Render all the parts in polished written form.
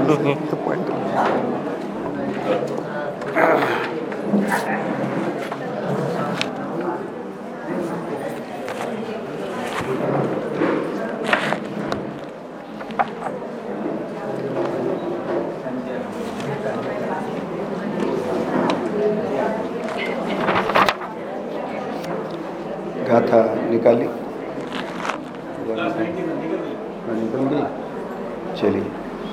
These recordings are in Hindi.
तो पॉइंट गाथा निकाली, निकल गई। चलिए,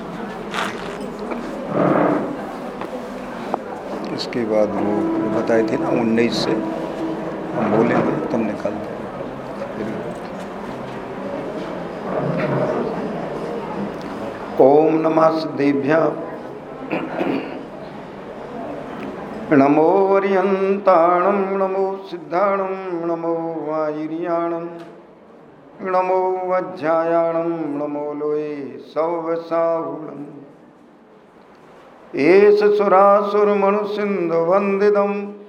इसके बाद वो बताए थे ना 19 से हम बोलेंगे तब निकालते हैं। ओम नमः सिद्धेभ्यः नमो अर्यन्ताणं नमो सिद्धाणं नमो वायुर्याणं नमो वज्रायाणं नमो लोये सौवसाहुणम् एष सुरासुरमनुसिन्धुवन्दितं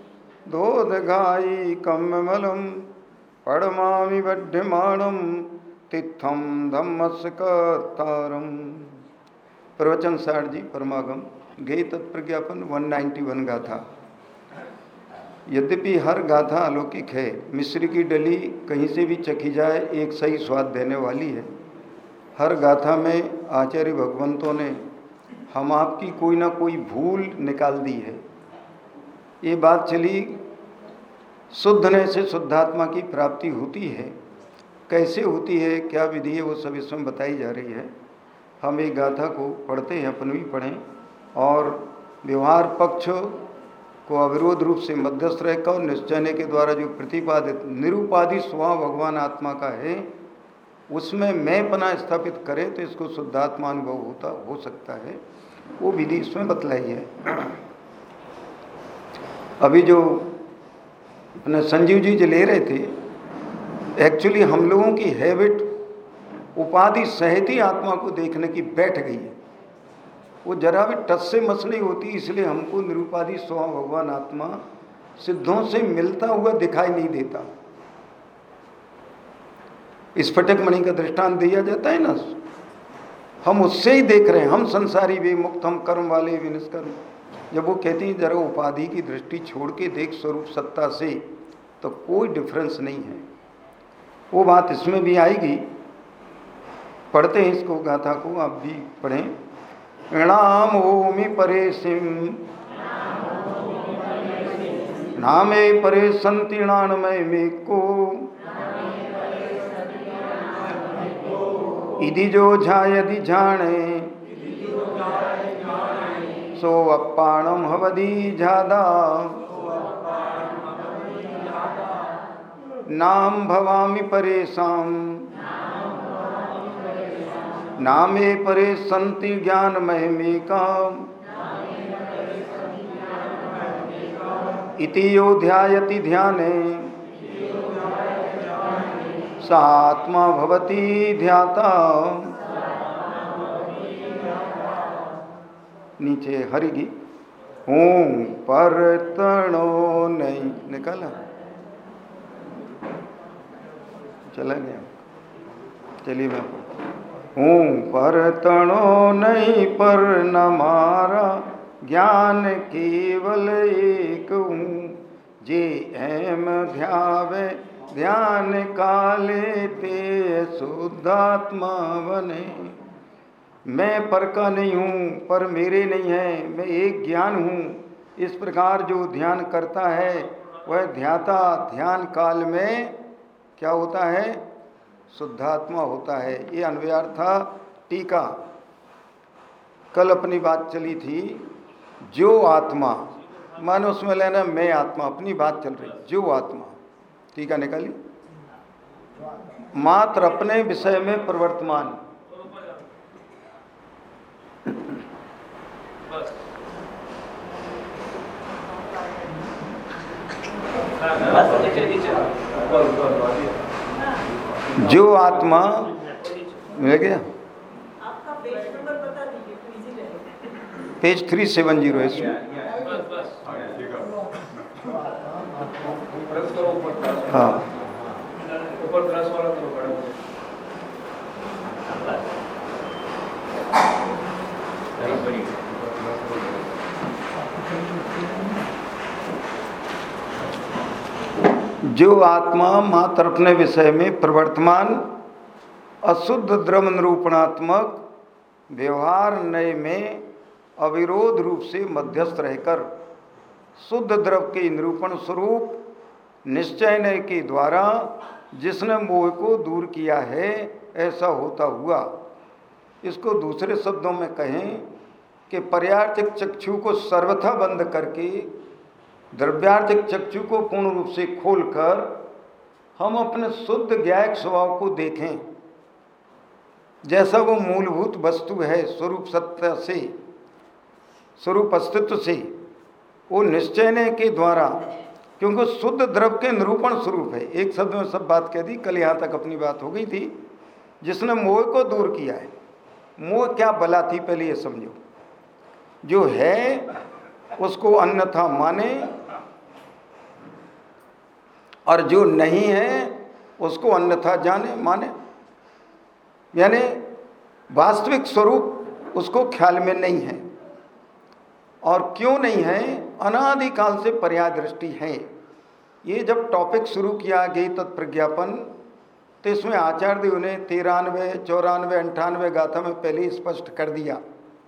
दोदगायिकमलं पडमामि बध्यमानं तित्थं धम्मस्य कर्तारम्। प्रवचन सार जी परमागम गेय तत्प्रज्ञापन 191 गाथा। यद्यपि हर गाथा अलौकिक है, मिश्री की डली कहीं से भी चखी जाए एक सही स्वाद देने वाली है। हर गाथा में आचार्य भगवंतों ने हम आपकी कोई ना कोई भूल निकाल दी है। ये बात चली शुद्धने से शुद्धात्मा की प्राप्ति होती है, कैसे होती है, क्या विधि है, वो सब इसमें बताई जा रही है। हम एक गाथा को पढ़ते हैं, अपन भी पढ़ें और व्यवहार पक्ष को अविरोध रूप से मध्यस्थ रहकर निश्चय के द्वारा जो प्रतिपादित निरुपाधि स्वभाव भगवान आत्मा का है उसमें मैंपना स्थापित करें तो इसको शुद्धात्मा अनुभव हो सकता है। वो विधि इसमें बतलाई है। अभी जो अपने संजीव जी जो ले रहे थे, एक्चुअली हम लोगों की हैबिट उपाधि सहित ही आत्मा को देखने की बैठ गई है। वो जरा भी टच से मस नहीं होती, इसलिए हमको निरुपाधि स्वभाव भगवान आत्मा सिद्धों से मिलता हुआ दिखाई नहीं देता। स्फटिक मणि का दृष्टांत दिया जाता है ना, हम उससे ही देख रहे हैं। हम संसारी वे मुक्त, हम कर्म वाले वे निष्कर्म। जब वो कहती है जरा उपाधि की दृष्टि छोड़ के देख स्वरूप सत्ता से, तो कोई डिफरेंस नहीं है। वो बात इसमें भी आएगी। पढ़ते हैं इसको, गाथा को आप भी पढ़ें। णाम ओमि परेशिम नामे परे संति णाणमय में को इधि जो झायदि झाणे सो अप्पाणम हवदि झादा नाम भवामि परेशाम नामे परे संति ज्ञानमय में काम इति यो ध्यायति ध्याने सा आत्मा भवति ध्याता। नीचे हरिगी ओम पर तणो नहीं निकाला, चला गया। चलिए मैं ओम पर तणो नहीं पर न मारा ज्ञान केवल एक हूँ जे एम ध्यावे ध्यान काले ते शुद्धात्मा बने। मैं पर का नहीं हूँ, पर मेरे नहीं है, मैं एक ज्ञान हूँ। इस प्रकार जो ध्यान करता है वह ध्याता ध्यान काल में क्या होता है, शुद्धात्मा होता है। ये अन्वयार्था टीका। कल अपनी बात चली थी, जो आत्मा मानो उसमें लेना मैं आत्मा, अपनी बात चल रही, जो आत्मा टीका निकाली मात्र अपने विषय में प्रवर्तमान। जो आत्मा मिल गया, पेज 370 है इसमें। हाँ ऊपर प्लस वाला तो बड़ा जो आत्मा मात्र अपने विषय में प्रवर्तमान अशुद्ध द्रव्य निरूपणात्मक व्यवहार नय में अविरोध रूप से मध्यस्थ रहकर शुद्ध द्रव्य के निरूपण स्वरूप निश्चय नय के द्वारा जिसने मोह को दूर किया है, ऐसा होता हुआ, इसको दूसरे शब्दों में कहें कि पर्यार्थिक चक्षु को सर्वथा बंद करके द्रव्यार्थिक चक्षु को पूर्ण रूप से खोलकर हम अपने शुद्ध ज्ञायक स्वभाव को देखें, जैसा वो मूलभूत वस्तु है स्वरूप सत्य से, स्वरूप अस्तित्व से, वो निश्चय के द्वारा, क्योंकि शुद्ध द्रव्य के निरूपण स्वरूप है। एक शब्द में सब बात कह दी, कल यहाँ तक अपनी बात हो गई थी। जिसने मोह को दूर किया है, मोह क्या बला थी पहले ये समझो, जो है उसको अन्यथा माने और जो नहीं है उसको अन्यथा जाने माने, यानी वास्तविक स्वरूप उसको ख्याल में नहीं है। और क्यों नहीं है? अनादिकाल से पर्याय दृष्टि है। ये जब टॉपिक शुरू किया गई तत्प्रज्ञापन, तो इसमें आचार्य देव ने 93, 94, 98 गाथा में पहले ही स्पष्ट कर दिया,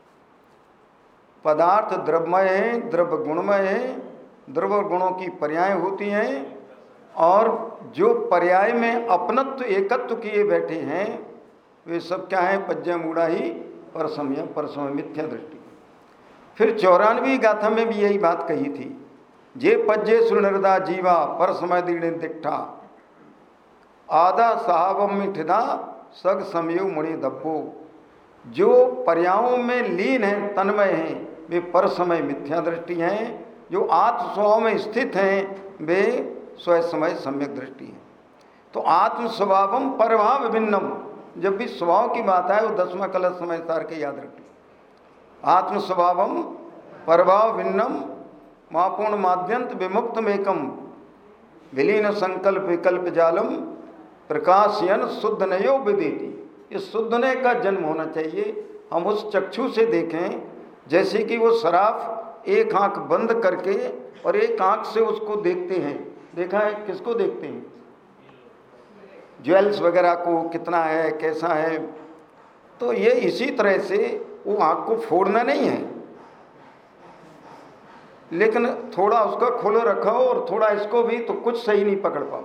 पदार्थ द्रव्यमय है, द्रव्य गुणमय है, द्रव्य गुणों की पर्याय होती हैं, और जो पर्याय में अपनत्व एकत्व किए बैठे हैं वे सब क्या है? पज्य मूढ़ा ही परसमय मिथ्या दृष्टि। फिर 94 गाथा में भी यही बात कही थी, जे पज्जे सुनिर्दा जीवा पर समय दीणे दिट्ठा आधा साहबम मिठदा सग समयो मुनि दब्बो। जो पर्यायों में लीन हैं, तन्मय हैं, वे पर समय मिथ्या दृष्टि हैं। जो आत्म स्वभाव में स्थित हैं वे स्वयं समय सम्यक दृष्टि है। तो आत्म स्वभावम परभाव भिन्नम, जब भी स्वभाव की बात आए वो 10वां कलश समय सार के याद रखिए। आत्म स्वभावम परभाव भिन्नम मापूर्ण माद्यंत विमुक्तम एकम विलीन संकल्प विकल्प जालम प्रकाशयन शुद्ध नयो विदेती। इस शुद्ध नय का जन्म होना चाहिए। हम उस चक्षु से देखें जैसे कि वो शराब एक आंख बंद करके और एक आंख से उसको देखते हैं। देखा है? किसको देखते हैं? ज्वेल्स वगैरह को, कितना है, कैसा है। तो ये इसी तरह से वो आंख को फोड़ना नहीं है, लेकिन थोड़ा उसका खोलो रखो और थोड़ा इसको भी, तो कुछ सही नहीं पकड़ पाओ।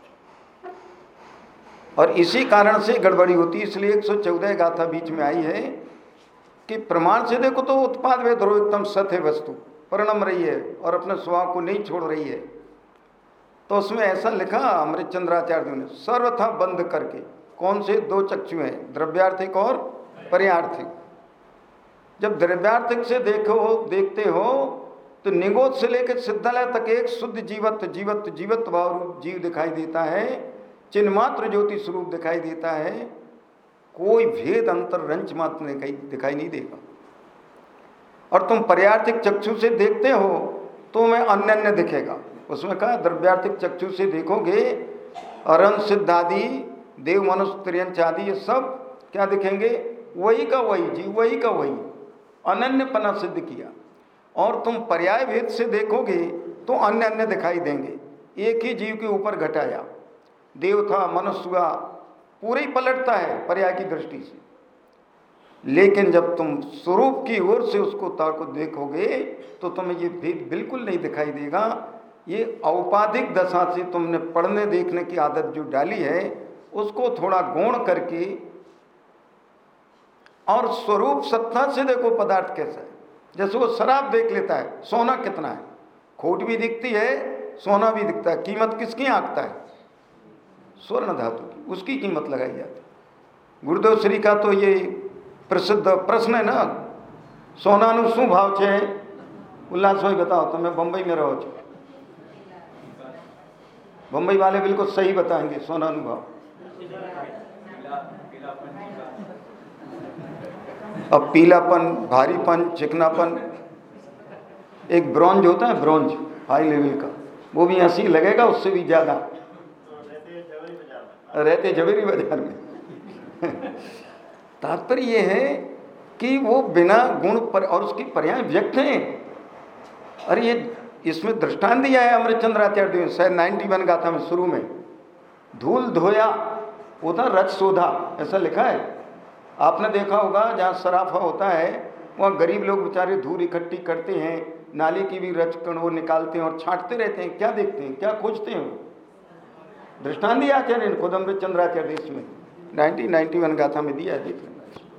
और इसी कारण से गड़बड़ी होती है। इसलिए 114 गाथा बीच में आई है कि प्रमाण से देखो तो उत्पाद वे ध्रुव एकदम सत्य वस्तु परिणम रही है और अपने स्वभाव को नहीं छोड़ रही है। तो उसमें ऐसा लिखा अमृतचंद्राचार्य ने, सर्वथा बंद करके। कौन से? 2 चक्षु हैं, द्रव्यार्थिक और पर्यार्थिक। जब द्रव्यार्थिक से देखते हो तो निगोद से लेकर सिद्धालय तक एक शुद्ध जीवत्व भाव रूप जीव दिखाई देता है, चिन्मात्र ज्योति स्वरूप दिखाई देता है। कोई भेद अंतर रंच मात्र दिखाई नहीं देगा। और तुम पर्यार्थिक चक्षु से देखते हो तो मैं अन्य दिखेगा। उसमें कहा द्रव्यार्थिक चक्षु से देखोगे अरन सिद्धादि देव मनुष्य त्रियंच आदि ये सब क्या दिखेंगे? वही का वही जीव, वही का वही, अनन्यपना सिद्ध किया। और तुम पर्याय भेद से देखोगे तो अन्य दिखाई देंगे। एक ही जीव के ऊपर घटाया, देव था, मनुष्य हुआ, पूरे ही पलटता है पर्याय की दृष्टि से। लेकिन जब तुम स्वरूप की ओर से उसको ताको देखोगे तो तुम्हें ये भेद बिल्कुल नहीं दिखाई देगा। ये औपाधिक दशा से तुमने पढ़ने देखने की आदत जो डाली है उसको थोड़ा गौण करके और स्वरूप सत्ता से देखो पदार्थ कैसा है। जैसे वो शराब देख लेता है, सोना कितना है, खोट भी दिखती है, सोना भी दिखता है। कीमत किसकी आंकता है? स्वर्ण धातु की, उसकी कीमत लगाई जाती है। गुरुदेव श्री का तो ये प्रसिद्ध प्रश्न है ना, सोनानु शू भाव छे? उल्लास भाई बताओ, तो मैं बम्बई में रहो छो, बम्बई वाले बिल्कुल सही बताएंगे सोनानुभाव। अब पीलापन, भारीपन, चिकनापन, एक ब्रॉन्ज होता है, ब्रॉन्ज हाई लेवल का, वो भी ऐसी लगेगा, उससे भी ज्यादा रहते जवेरी बाजार में। तात्पर्य ये है उसकी वो बिना गुण पर और उसकी पर्याय व्यक्त हैं। अरे ये इसमें दृष्टांत दिया है अमृतचंद्र आचार्य शायद 91 गाथा में शुरू में, धूल धोया होता रच शोधा, ऐसा लिखा है। आपने देखा होगा जहाँ सराफा होता है वहाँ गरीब लोग बेचारे धूल इकट्ठी करते हैं, नाली की भी रच कण वो निकालते हैं और छांटते रहते हैं। क्या देखते हैं, क्या खोजते हैं? दृष्टांत दिया आचार्य ने खुद अमृतचंद्र आचार्य इसमें 1991 गाथा में दिया है, देख लेना।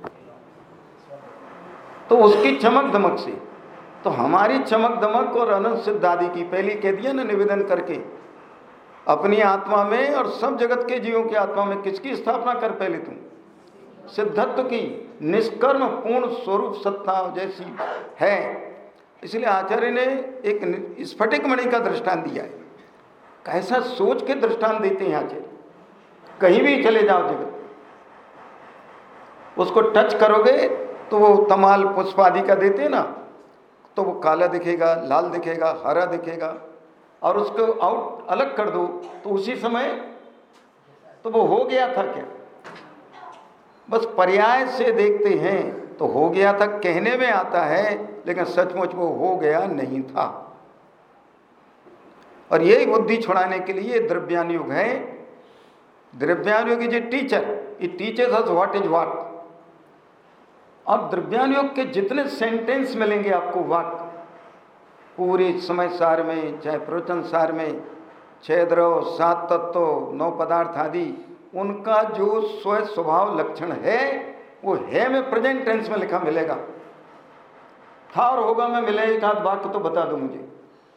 तो उसकी चमक दमक से, तो हमारी चमक दमक और अनंत सिद्ध आदि की पहली कह दिया ना निवेदन करके, अपनी आत्मा में और सब जगत के जीवों की आत्मा में किसकी स्थापना कर? पहले तुम सिद्धत्व की, निष्कर्म पूर्ण स्वरूप सत्ता जैसी है। इसलिए आचार्य ने एक स्फटिक मणि का दृष्टांत दिया है। कैसा सोच के दृष्टांत देते हैं आचार्य। कहीं भी चले जाओ जगत, उसको टच करोगे तो वो तमाल पुष्प आदि का देते हैं ना, तो वो काला दिखेगा, लाल दिखेगा, हरा दिखेगा, और उसको आउट अलग कर दो तो उसी समय तो वो हो गया था क्या? बस पर्याय से देखते हैं तो हो गया था कहने में आता है, लेकिन सचमुच वो हो गया नहीं था। और यही बुद्धि छुड़ाने के लिए द्रव्यान युग है। द्रव्यान युग is a teacher, it teachers us what is what. और द्रव्यान युग के जितने सेंटेंस मिलेंगे आपको वाक्य पूरे समय सार में, चाहे प्रवचन सार में, 6 द्रव 7 तत्व 9 पदार्थ आदि, उनका जो स्व स्वभाव लक्षण है वो है में प्रेजेंट टेंस में लिखा मिलेगा। था और होगा में मिले एक आध वाक्य तो बता दो मुझे,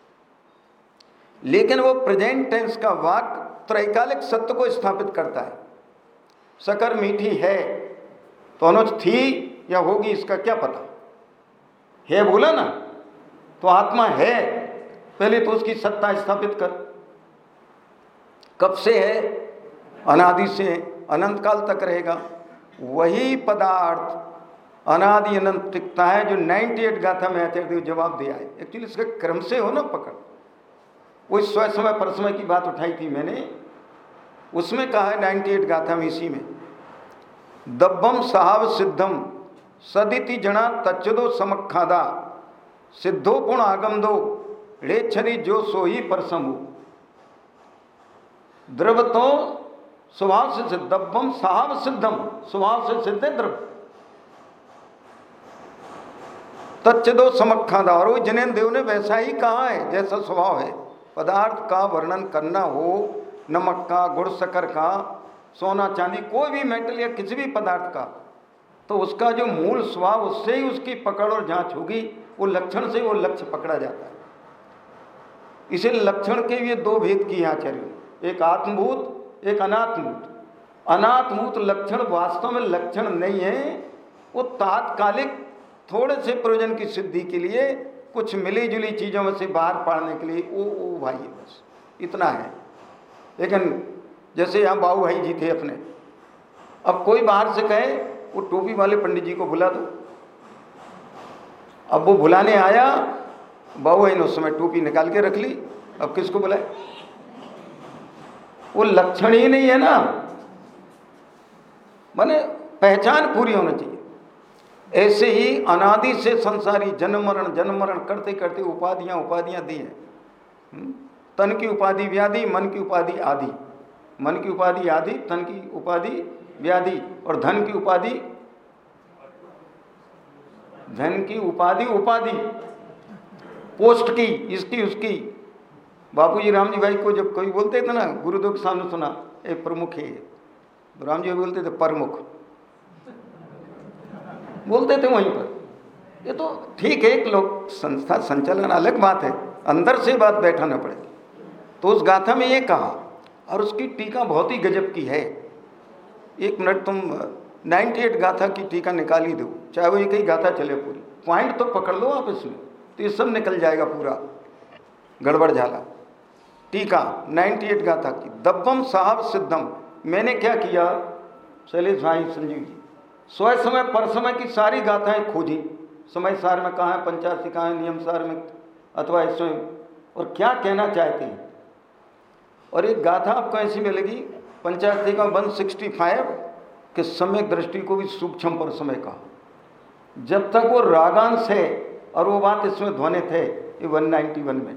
लेकिन वो प्रेजेंट टेंस का वाक्य त्रैकालिक सत्य को स्थापित करता है। शक्कर मीठी है तो अनुज थी या होगी इसका क्या पता है, बोला ना, तो आत्मा है, पहले तो उसकी सत्ता स्थापित कर। कब से है? अनादि से, अनंत काल तक रहेगा। वही पदार्थ अनादि अनंत टिकता है, जो 98 गाथा में आचार्य जवाब दिया है। एक्चुअली इसके क्रम से हो ना पकड़। वो स्व समय पर समय की बात उठाई थी मैंने, उसमें कहा है 98 गाथा में, इसी में, दब्बम साहब सिद्धम सदिति जणा तच्चदो समखादा सिद्धो पुण आगम दो रेच्छरी जो सोही परसमु। द्रव तो स्वभाव से सिद्ध, दब्बम साहब सिद्धम, स्वभाव से सिद्ध है द्रव, तच्चदो समखादा, और वो जैन देव ने वैसा ही कहा है जैसा स्वभाव है। पदार्थ का वर्णन करना हो, नमक का, गुड़ शक्कर का, सोना चांदी, कोई भी मेटल या किसी भी पदार्थ का, तो उसका जो मूल स्वभाव, उससे ही उसकी पकड़ और जांच होगी। वो लक्षण से वो लक्ष्य पकड़ा जाता है। इसे लक्षण के ये 2 भेद किए आचार्य ने, एक आत्मभूत, एक अनात्मभूत। अनात्मभूत लक्षण वास्तव में लक्षण नहीं है, वो तात्कालिक थोड़े से प्रयोजन की सिद्धि के लिए, कुछ मिली जुली चीज़ों में से बाहर पाड़ने के लिए वो भाई है, बस इतना है। लेकिन जैसे यहाँ बाबू भाई जी थे अपने, अब कोई बाहर से कहे वो टोपी वाले पंडित जी को बुला दो, अब वो बुलाने आया, बाबू भाई ने उस समय टोपी निकाल के रख ली, अब किसको बुलाए? वो लक्षण ही नहीं है ना, माने पहचान पूरी होनी चाहिए। ऐसे ही अनादि से संसारी जन्म मरण करते करते उपाधियां दी हैं। तन की उपाधि व्याधि, मन की उपाधि आदि, मन की उपाधि आदि, तन की उपाधि व्याधि, और धन की उपाधि उपाधि पोस्ट की, इसकी उसकी। बापूजी राम जी भाई को जब कोई बोलते थे ना, गुरुदेव के सामने सुना, एक प्रमुख है, तो राम जी बोलते थे प्रमुख, बोलते थे वहीं पर। ये तो ठीक है, एक लोग संस्था संचालन अलग बात है, अंदर से बात बैठाना पड़ेगी। तो उस गाथा में ये कहा, और उसकी टीका बहुत ही गजब की है। 1 मिनट तुम 98 गाथा की टीका निकाल ही दो, चाहे वो एक ही गाथा चले पूरी, पॉइंट तो पकड़ लो आप इसमें, तो ये सब निकल जाएगा पूरा गड़बड़ झाला। टीका 98 गाथा की, दब्बम साहब सिद्धम। मैंने क्या किया शैलेश भाई, संजीव जी, स्व समय पर समय की सारी गाथाएं खोजी। समय सार में कहाँ है, पंचाशी कहाँ है, नियम सार में अथवा इसमें, और क्या कहना चाहते हैं। और एक गाथा आपको ऐसी मिलेगी पंचाशी का 165 के समय दृष्टि को भी सूक्ष्म पर समय कहा। जब तक वो रागांश है, और वो बात इसमें ध्वनित है ये 191 में।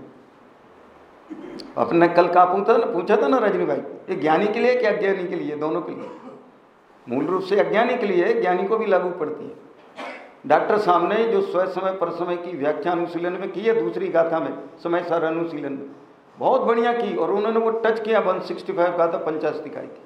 अपने कल का पूछा था ना रजनी भाई, ये ज्ञानी के लिए कि अज्ञानी के लिए? दोनों के लिए। मूल रूप से अज्ञानी के लिए है, ज्ञानी को भी लागू पड़ती है। डॉक्टर साहब ने जो स्वय समय पर समय की व्याख्या अनुशीलन में की है, दूसरी गाथा में, समय सार अनुशीलन में बहुत बढ़िया की, और उन्होंने वो टच किया 165 गाथा पंचास्तिकाय की।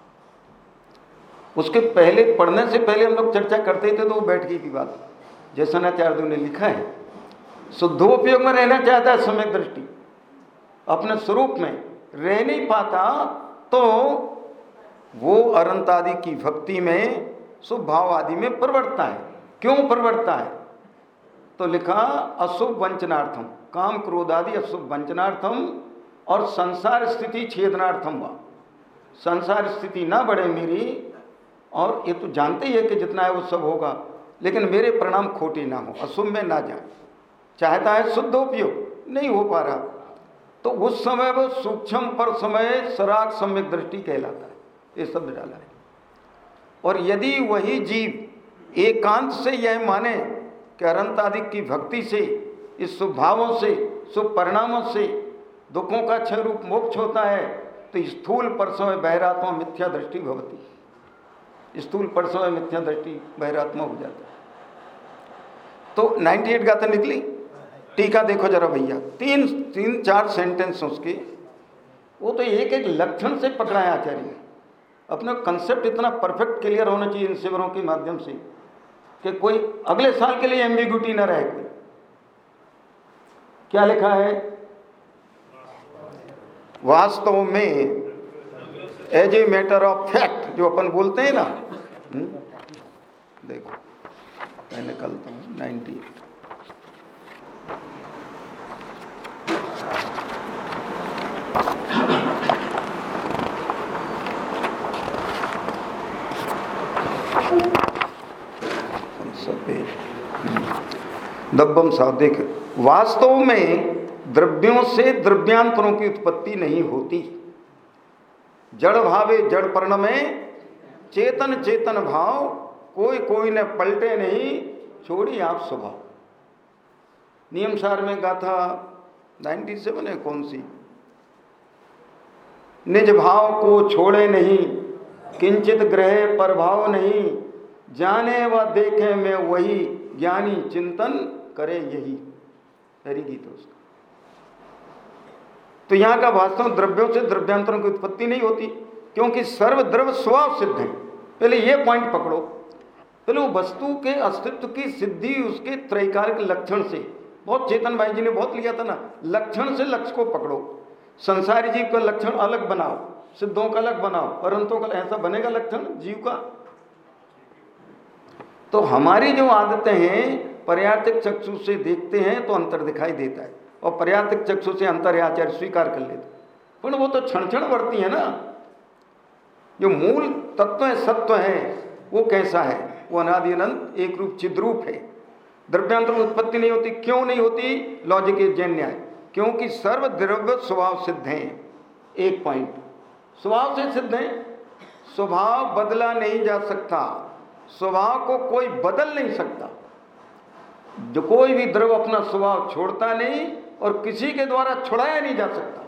उसके पहले, पढ़ने से पहले हम लोग चर्चा करते थे तो वो बैठ गई थी बात। जैसनाचार्य ने लिखा है, शुद्धोपयोग में रहना चाहता है सम्यक दृष्टि, अपने स्वरूप में रह नहीं पाता, तो वो अनंत आदि की भक्ति में शुभ भाव आदि में प्रवर्तता है। क्यों प्रवर्तता है? तो लिखा अशुभ वंचनार्थम, काम क्रोध आदि अशुभ वंचनार्थम और संसार स्थिति छेदनार्थम वा। संसार स्थिति ना बढ़े मेरी, और ये तो जानते ही है कि जितना है वो सब होगा, लेकिन मेरे परिणाम खोटे ना हो, अशुभ में ना जाए। चाहता है शुद्ध उपयोग, नहीं हो पा रहा, तो उस समय वो सूक्ष्म पर समय सराग सम्यक दृष्टि कहलाता है। ये शब्द डाला है। और यदि वही जीव एकांत से यह माने कि अनंत आदि की भक्ति से, इस शुभ भावों से, शुभ परिणामों से दुखों का क्षय रूप मोक्ष होता है, तो स्थूल पर समय बहिरात्मा मिथ्या दृष्टि भवती। स्थूल पर समय मिथ्या दृष्टि बहिरात्मा हो जाता है। तो 98 गाथा निकली। टीका देखो जरा भैया, तीन चार सेंटेंस उसके, वो तो एक एक लक्षण से पकड़ा है आचार्य ने। अपना कंसेप्ट इतना परफेक्ट क्लियर होना चाहिए इन शिविरों के माध्यम से कि कोई अगले साल के लिए एम्बिग्यूटी न रहे। कोई क्या लिखा है? वास्तव में as a matter of fact, जो अपन बोलते हैं ना, देखो मैं निकलता हूँ 98। दब्बम साहब देख, वास्तव में द्रव्यों से द्रव्यांतरों की उत्पत्ति नहीं होती। जड़ भावे जड़ पर्ण में चेतन चेतन भाव, कोई कोई ने पलटे नहीं, छोड़ी आप स्वभाव। नियम सार में गाथा 97 है कौन सी? निज भाव को छोड़े नहीं, किंचित ग्रह प्रभाव नहीं, जाने व देखे में वही, ज्ञानी चिंतन करे यही। हरि गीत उसका। तो यहां का वास्तव द्रव्यों से द्रव्यांतरों की उत्पत्ति नहीं होती, क्योंकि सर्वद्रव्य स्वभाव सिद्ध है। पहले ये पॉइंट पकड़ो, पहले वो वस्तु के अस्तित्व की सिद्धि उसके त्रैकालिक लक्षण से, बहुत चेतन भाई जी ने बहुत लिया था ना, लक्षण से लक्ष्य को पकड़ो। संसारी जीव का लक्षण अलग बनाओ, सिद्धों का अलग बनाओ, परंतु का ऐसा बनेगा लक्षण जीव का। तो हमारी जो आदतें हैं, पर्यार्थिक चक्षु से देखते हैं तो अंतर दिखाई देता है, और पर्यार्थिक चक्षु से अंतर आचार्य स्वीकार कर लेते, पर वो तो क्षण क्षण बढ़ती है ना। जो मूल तत्व है, सत्व है, वो कैसा है? वो अनादि अनंत एक रूप चिद्रूप है। द्रव्यांतर में उत्पत्ति नहीं होती। क्यों नहीं होती? लॉजिक इज जैन न्याय, क्योंकि सर्व द्रव्य स्वभाव सिद्ध हैं। एक पॉइंट, स्वभाव से सिद्ध है, स्वभाव बदला नहीं जा सकता, स्वभाव को कोई बदल नहीं सकता। जो कोई भी द्रव्य अपना स्वभाव छोड़ता नहीं और किसी के द्वारा छुड़ाया नहीं जा सकता।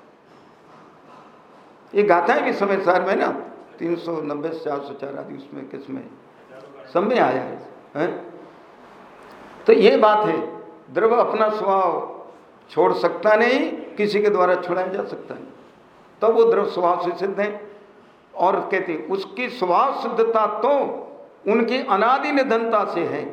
ये गाथा भी समय सार में ना 390 से 404 आदि, उसमें किसमें सब में आया है? तो ये बात है, द्रव्य अपना स्वभाव छोड़ सकता नहीं, किसी के द्वारा छुड़ाया जा सकता नहीं, तो वो द्रव्य स्वभाव से सिद्ध है। और कहते उसकी स्वभाव सिद्धता तो उनकी अनादि निधनता से है।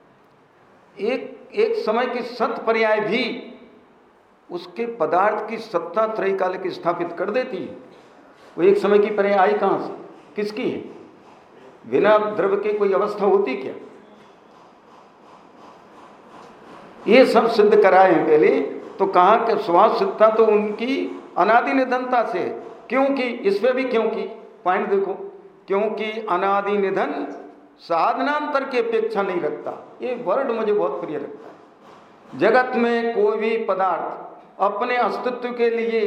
एक समय की सत पर्याय भी उसके पदार्थ की सत्ता त्रैकालिक स्थापित कर देती है। वो एक समय की पर्याय आई कहाँ से? किसकी है? बिना द्रव्य के कोई अवस्था होती क्या? ये सब सिद्ध कराए हैं पहले। तो कहा कि स्वभाव सिद्धता तो उनकी अनादि निधनता से है। क्योंकि इस पे भी क्योंकि पॉइंट देखो, क्योंकि अनादि निधन साधनांतर की अपेक्षा नहीं रखता। ये वर्ड मुझे बहुत प्रिय लगता है। जगत में कोई भी पदार्थ अपने अस्तित्व के लिए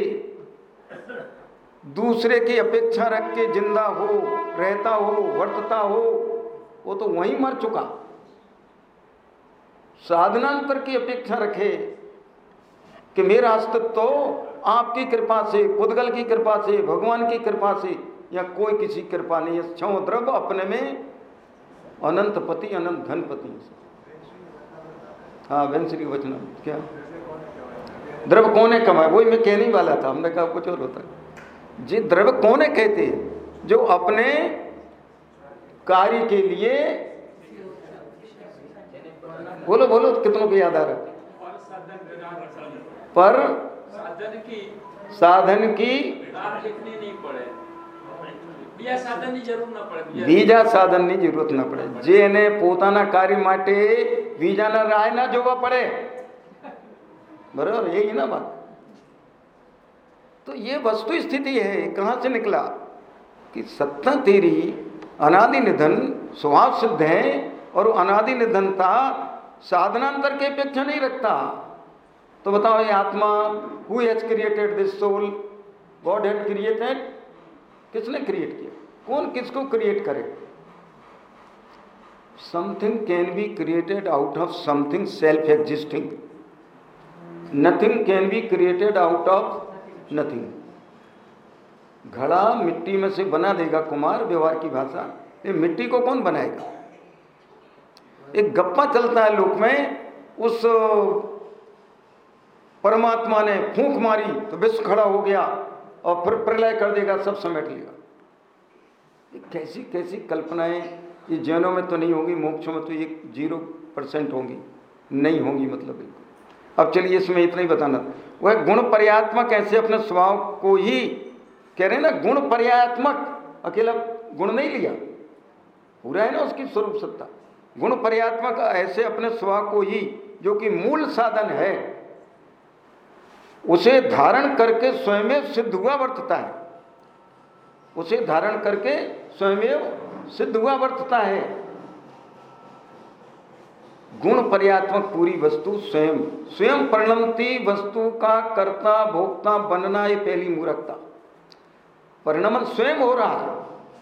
दूसरे की अपेक्षा रख के जिंदा हो, रहता हो, वर्तता हो, वो तो वहीं मर चुका। साधनांतर की अपेक्षा रखे कि मेरा अस्तित्व तो आपकी कृपा से, पुद्गल की कृपा से, भगवान की कृपा से, या कोई किसी कृपा नहीं है। क्षौ द्रव अपने में अनंत पति अनंत धनपति। हाँ वंशरी वचन क्या द्रव कौन है कमाए, वही मैं कहने वाला था, हमने कहा कुछ और होता है जी। द्रव कौन है कहते हैं जो अपने कार्य के लिए, बोलो बोलो कितनों को याद आ रहा है, पर साधन की બીજા સાધનની જરૂર ન પડે, જેને પોતાના કાર્ય માટે બીજાના રાહ ના જોવા પડે, बराबर यही ना बात। तो ये वस्तु स्थिति है। कहाँ से निकला कि सत्ता तेरी अनादि निधन स्वभाव सिद्ध है, और अनादि निधनता साधनांतर की अपेक्षा नहीं रखता। तो बताओ ये आत्मा, who has created this soul? God had created. किसने क्रिएट किया? कौन किसको क्रिएट करे? Something can be created out of something self existing, nothing can be created out of nothing. घड़ा मिट्टी में से बना देगा कुमार, व्यवहार की भाषा, ये मिट्टी को कौन बनाएगा? एक गप्पा चलता है लोक में, उस परमात्मा ने फूंक मारी तो विश्व खड़ा हो गया और फिर प्रलय कर देगा, सब समेट लेगा। ये कैसी कैसी कल्पनाएं, ये जैनों में तो नहीं होंगी, मोक्षों में तो ये 0% होंगी, नहीं होंगी मतलब बिल्कुल। अब चलिए इसमें इतना ही बताना। वह गुण पर्यात्मक ऐसे अपने स्वभाव को ही कह रहे हैं ना, गुण पर्यात्मक, अकेला गुण नहीं लिया, पूरा है ना उसकी स्वरूप सत्ता। गुण पर्यात्मक ऐसे अपने स्वभाव को ही, जो कि मूल साधन है, उसे धारण करके स्वयं सिद्ध हुआ वर्तता है, उसे धारण करके स्वयं सिद्ध हुआ वर्तता है। गुण पर्यात्मक पूरी वस्तु स्वयं, स्वयं परिणमती वस्तु का कर्ता भोक्ता बनना, ये पहली मूर्खता। परिणमन स्वयं हो रहा है।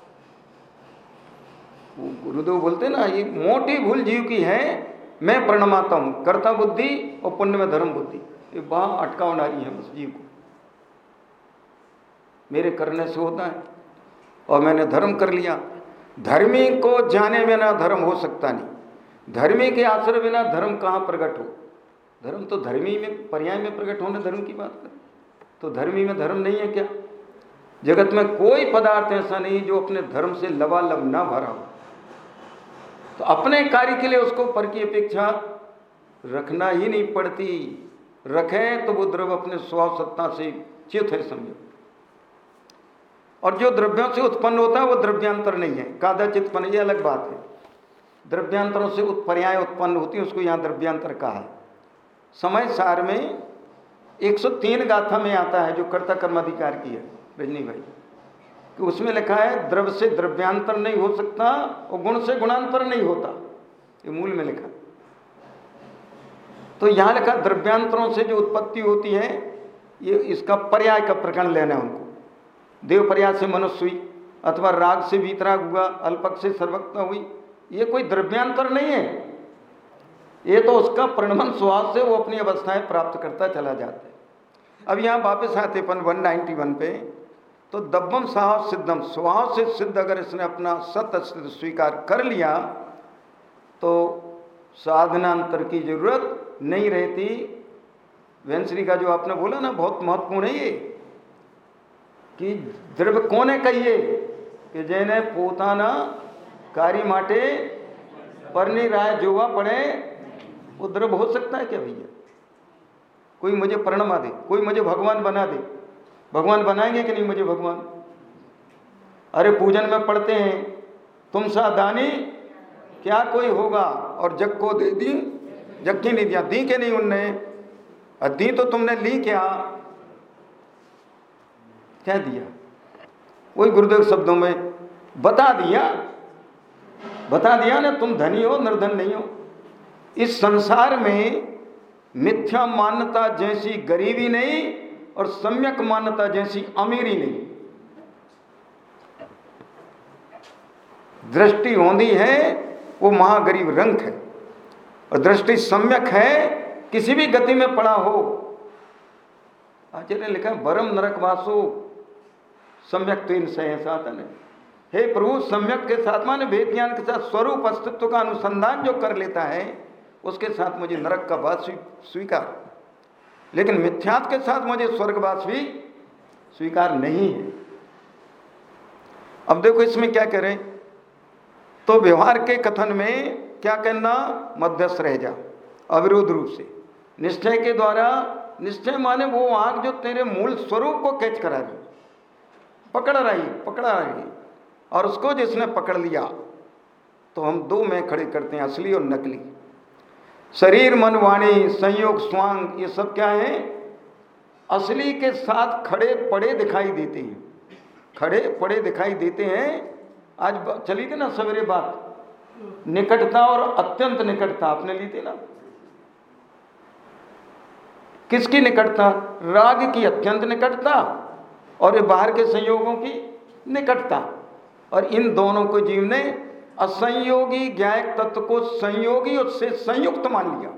गुरुदेव बोलते ना, ये मोटी भूल जीव की है, मैं परिणमाता हूं, कर्ता बुद्धि और पुण्य में धर्म बुद्धि, ये वहां अटकाव नारी है बस जीव को। मेरे करने से होता है और मैंने धर्म कर लिया। धर्मी को जाने बिना धर्म हो सकता नहीं, धर्मी के आश्रय बिना धर्म कहाँ प्रकट हो। धर्म तो धर्मी में पर्याय में प्रकट होने धर्म की बात करें, तो धर्मी में धर्म नहीं है क्या? जगत में कोई पदार्थ ऐसा नहीं जो अपने धर्म से लबालब ना भरा हो। तो अपने कार्य के लिए उसको पर की अपेक्षा रखना ही नहीं पड़ती। रखें तो वो द्रव्य अपने स्वभाव सत्ता से चित है, समझो। और जो द्रव्यों से उत्पन्न होता है वो द्रव्यांतर नहीं है, कादाचित पन, ये अलग बात है। द्रव्यांतरों से पर्याय उत्पन्न होती है, उसको यहाँ द्रव्यांतर कहा है। समय सार में 103 गाथा में आता है, जो कर्ता कर्माधिकार की है रजनी भाई, कि उसमें लिखा है द्रव्य से द्रव्यांतर नहीं हो सकता और गुण से गुणांतर नहीं होता, ये मूल में लिखा। तो यहाँ लिखा द्रव्यांतरों से जो उत्पत्ति होती है, ये इसका पर्याय का प्रकरण लेना है उनको। देव पर्याय से मनुष्य हुई, अथवा राग से वीतराग हुआ, अल्पक से सर्वक्ता हुई, ये कोई द्रव्यांतर नहीं है, ये तो उसका परिणमन स्वभाव से वो अपनी अवस्थाएं प्राप्त करता चला जाता है। अब यहाँ वापस आते 191 पे, तो दब्बम स्वभाव सिद्धम, स्वभाव से सिद्ध अगर इसने अपना सत अस्तित्व स्वीकार कर लिया तो साधनांतर की जरूरत नहीं रहती। वेंसरी का जो आपने बोला ना, बहुत महत्वपूर्ण है ये, कि द्रव्य कोने कहिए कि जेने पोताना कार्य माटे परनी राय जोवा पड़े, वो द्रव्य हो सकता है क्या भैया? कोई मुझे प्रणमा दे, कोई मुझे भगवान बना दे, भगवान बनाएंगे कि नहीं मुझे भगवान? अरे पूजन में पढ़ते हैं, तुम सा दानी क्या कोई होगा, और जग को दे दी, जग की नहीं दिया, दी के नहीं उनने, दी तो तुमने ली क्या? क्या दिया? वही गुरुदेव शब्दों में बता दिया, बता दिया ना, तुम धनी हो निर्धन नहीं हो। इस संसार में मिथ्या मान्यता जैसी गरीबी नहीं और सम्यक मान्यता जैसी अमीरी नहीं। दृष्टि होंदी है वो महागरीब रंक है, और दृष्टि सम्यक है, किसी भी गति में पड़ा हो। आचार्य ने लिखा वरम नरक वासो सम्यक तेन साधन है। हे प्रभु, सम्यक के साथ माने वेद ज्ञान के साथ स्वरूप अस्तित्व का अनुसंधान जो कर लेता है उसके साथ मुझे नरक का वास स्वीकार, लेकिन मिथ्यात्व के साथ मुझे स्वर्गवास भी स्वीकार नहीं है। अब देखो इसमें क्या करें, तो व्यवहार के कथन में क्या करना, मध्यस्थ रह जा अविरोध रूप से निश्चय के द्वारा। निश्चय माने वो आग जो तेरे मूल स्वरूप को कैच करा रही, पकड़ा रही, और उसको जिसने पकड़ लिया तो हम दो में खड़े करते हैं, असली और नकली। शरीर मन वाणी संयोग स्वांग, ये सब क्या है, असली के साथ खड़े पड़े दिखाई देते हैं, खड़े पड़े दिखाई देते हैं। आज चली थी ना सवेरे बात, निकटता और अत्यंत निकटता आपने ली थी ना। किसकी निकटता, राग की अत्यंत निकटता और ये बाहर के संयोगों की निकटता। और इन दोनों को जीव ने असंयोगी ज्ञायक तत्व को संयोगी और से संयुक्त मान लिया,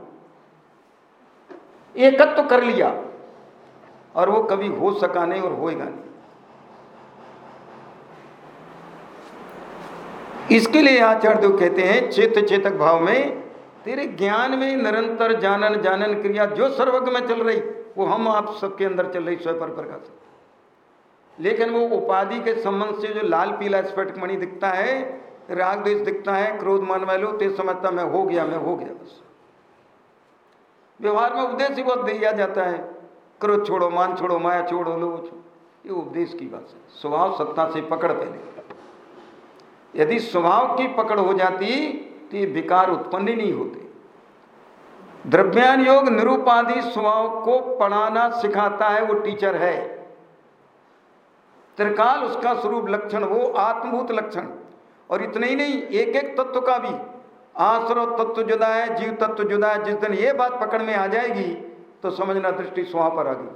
एकत्व कर लिया, और वो कभी हो सका नहीं और होएगा नहीं। इसके लिए आचार्य देव कहते हैं चेत चेतक भाव में तेरे ज्ञान में निरंतर जानन जानन क्रिया जो सर्वज्ञ में चल रही वो हम आप सबके अंदर चल रही स्वयं पर प्रकाश। लेकिन वो उपाधि के संबंध से जो लाल पीला स्फटिक मणि दिखता है, राग द्वेष दिखता है, क्रोध मान वालो ते समझता मैं हो गया बस। व्यवहार में उपदेश ही बहुत दिया जाता है, क्रोध छोड़ो, मान छोड़ो, माया छोड़ो, लोभ छोड़ो, ये उपदेश की बात है। स्वभाव सत्ता से पकड़ पहले, यदि स्वभाव की पकड़ हो जाती तो ये विकार उत्पन्न ही नहीं होते। द्रव्यान योग निरूपादि स्वभाव को पढ़ाना सिखाता है, वो टीचर है। त्रिकाल उसका स्वरूप लक्षण, वो आत्मभूत लक्षण। और इतना ही नहीं, एक एक तत्व का भी आश्रव तत्व जुदा है, जीव तत्व जुदा है। जिस दिन ये बात पकड़ में आ जाएगी तो समझना दृष्टि स्वभाव पर आ गई।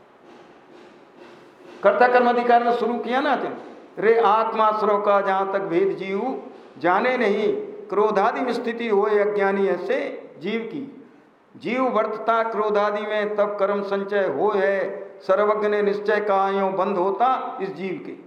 कर्ता कर्माधिकार ने शुरू किया ना, रे आत्माश्रव का जहां तक भेद जीव जाने नहीं, क्रोधादि में स्थिति होए अज्ञानी ऐसे जीव की। जीव वर्तता क्रोधादि में तब कर्म संचय हो है, सर्वज्ञ ने निश्चय का आयो बंद होता इस जीव के।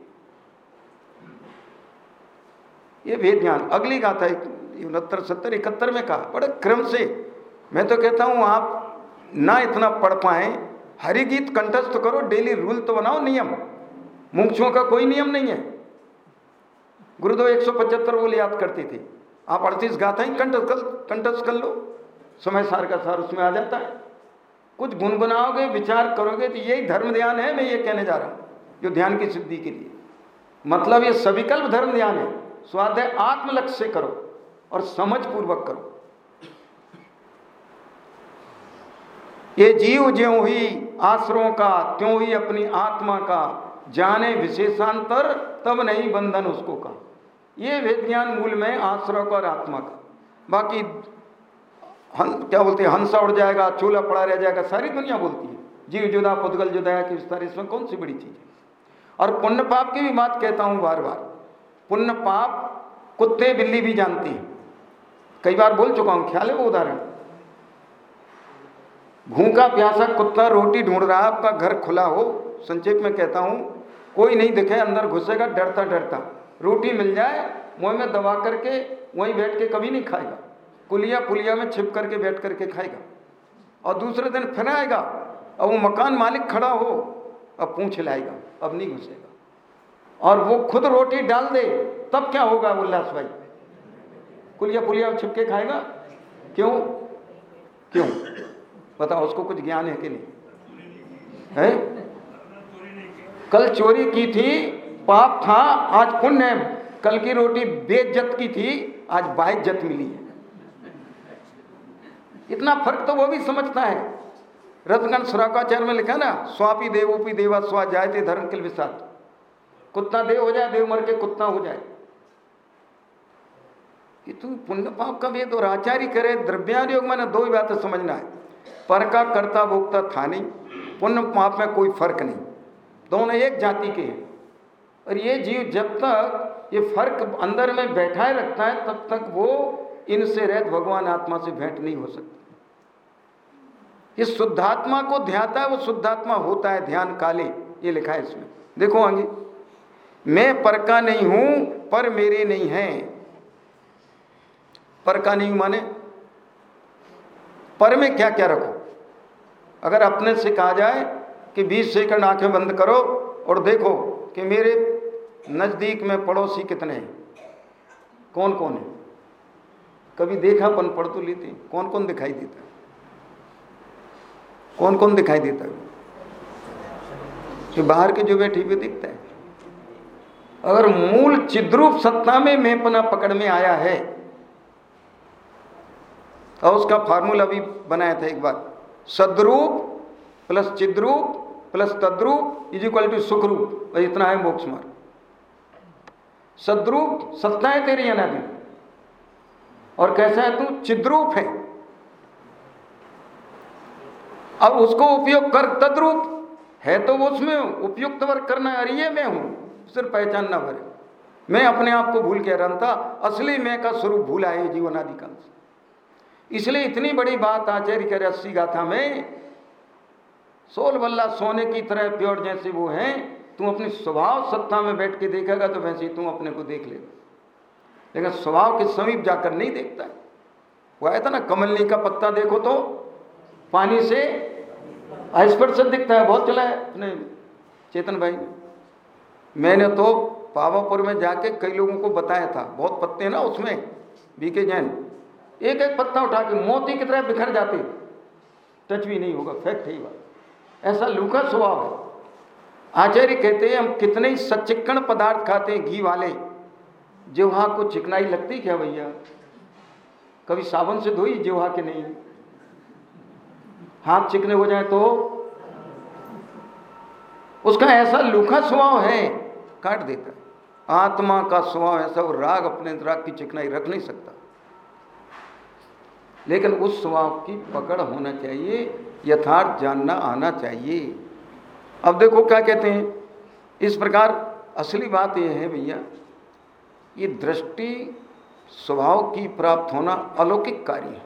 ये भेद ज्ञान अगली गाथा 69, 70, 71 में कहा बड़े क्रम से। मैं तो कहता हूं आप ना इतना पढ़ पाए, हरिगीत कंठस्थ करो, डेली रूल तो बनाओ, नियम। मुमुक्षुओं का कोई नियम नहीं है। गुरुदेव 175 बोल याद करते थे, आप 38 गाथाएं कंठस्थ कर लो, समय सार का सार उसमें आ जाता है। कुछ गुनगुनाओगे, विचार करोगे तो यही धर्म ध्यान है। मैं ये कहने जा रहा हूं, जो ध्यान की सिद्धि के लिए मतलब ये सविकल्प धर्म ध्यान है। स्वाध्याय आत्म लक्ष्य से करो और समझ पूर्वक करो। ये जीव ज्यों ही आश्रयों का त्यों ही अपनी आत्मा का, जाने विशेषांतर तब नहीं बंधन उसको का। ये वेद ज्ञान मूल में आश्रय का और आत्मा का। बाकी क्या बोलते हैं, हंसा उड़ जाएगा, चूल्हा पड़ा रह जाएगा, सारी दुनिया बोलती है जीव जुदा पुद्गल जुदा है कि विस्तार। इसमें कौन सी बड़ी चीज है। और पुण्य पाप की भी बात कहता हूं बार बार। पुण्य पाप कुत्ते बिल्ली भी जानती है, कई बार बोल चुका हूं, ख्याल है वो उदाहरण। भूखा प्यासा कुत्ता रोटी ढूंढ रहा, आपका घर खुला हो, संक्षेप में कहता हूं, कोई नहीं दिखे, अंदर घुसेगा डरता डरता, रोटी मिल जाए मुंह में दबा करके वहीं बैठ के कभी नहीं खाएगा, कुलिया पुलिया में छिप करके बैठ करके खाएगा। और दूसरे दिन फिर आएगा, अब वो मकान मालिक खड़ा हो, अब पूंछ लाएगा, अब नहीं घुसेगा। और वो खुद रोटी डाल दे तब क्या होगा उल्लास भाई, कुलिया पुलिया छिप के खाएगा। क्यों क्यों बताओ, उसको कुछ ज्ञान है कि नहीं है। कल चोरी की थी, पाप था, आज पुण्य है। कल की रोटी बेइज्जत की थी, आज बाइज्जत मिली है। इतना फर्क तो वो भी समझता है। रत्नगण श्राकाचार्य में लिखा ना, स्वापी देवोपी देवा स्वा जायते धर्म किल विसात। कुत्ता देव हो जाए, देव मर के कुत्ता हो जाए। कि तू पुण्य पाप का वेद और आचार्य करे। द्रव्यान योग में दो ही बातें समझना है, पर का कर्ता भोक्ता था नहीं, पुण्य पाप में कोई फर्क नहीं, दोनों एक जाति के हैं। और ये जीव जब तक ये फर्क अंदर में बैठाए रखता है तब तक वो इनसे रहित भगवान आत्मा से भेंट नहीं हो सकती। ये शुद्धात्मा को ध्याता है, वो शुद्धात्मा होता है ध्यान काले, ये लिखा है इसमें। देखो आगे, मैं पर का नहीं हूं पर मेरे नहीं है। पर का नहीं माने पर में क्या क्या रखो। अगर अपने से कहा जाए कि 20 सेकंड आंखें बंद करो और देखो कि मेरे नजदीक में पड़ोसी कितने हैं, कौन कौन है, कभी देखापन पढ़ तो लेते हैं, कौन कौन दिखाई देता है, कौन कौन दिखाई देता है, कि बाहर के जो बैठे हुए दिखता है। अगर मूल चिद्रूप सत्ता में मैंपना पकड़ में आया है, और उसका फार्मूला भी बनाया था एक बार, सद्रूप प्लस चिद्रूप प्लस तद्रूप इज इक्वल टू सुखरूप, इतना है मोक्ष मार्ग। सद्रूप सत्ता है तेरी अनादि, और कैसा है तू, चिद्रूप है। अब उसको उपयोग कर, तद्रूप है तो वो उसमें उपयुक्त वर्ग करना, अरे ये मैं हूं, सिर्फ पहचान ना भरे। मैं अपने आप को भूल के रहा था, असली मैं का स्वरूप भूला है जीवन आदि काल से। इसलिए इतनी बड़ी बात आचार्य कह रहे 80 गाथा में, सोल बल्ला सोने की तरह प्योर जैसे वो हैं, तू अपनी स्वभाव सत्ता में बैठ के देखेगा तो वैसे ही तू अपने को देख लेगा, लेकिन स्वभाव के समीप जाकर नहीं देखता है। वो आया था ना, कमलनी का पत्ता देखो तो पानी से स्पर्श दिखता है, बहुत चला है अपने चेतन भाई। मैंने तो पावापुर में जाके कई लोगों को बताया था, बहुत पत्ते ना उसमें, बीके जैन, एक एक पत्ता उठा के मोती की तरह बिखर जाते, टच भी नहीं होगा, फैक्ट है बात। ऐसा लूका स्वभाव है। आचार्य कहते हैं हम कितने ही सचिक्कण पदार्थ खाते हैं घी वाले, जिह्वा को चिकनाई लगती क्या भैया, कभी साबुन से धोई जिह्वा के नहीं, हाथ चिकने हो जाए तो उसका ऐसा लूखा स्वभाव है, काट देता है। आत्मा का स्वभाव ऐसा, वो राग अपने राग की चिकनाई रख नहीं सकता, लेकिन उस स्वभाव की पकड़ होना चाहिए, यथार्थ जानना आना चाहिए। अब देखो क्या कहते हैं इस प्रकार। असली बात यह है भैया, ये दृष्टि स्वभाव की प्राप्त होना अलौकिक कार्य है।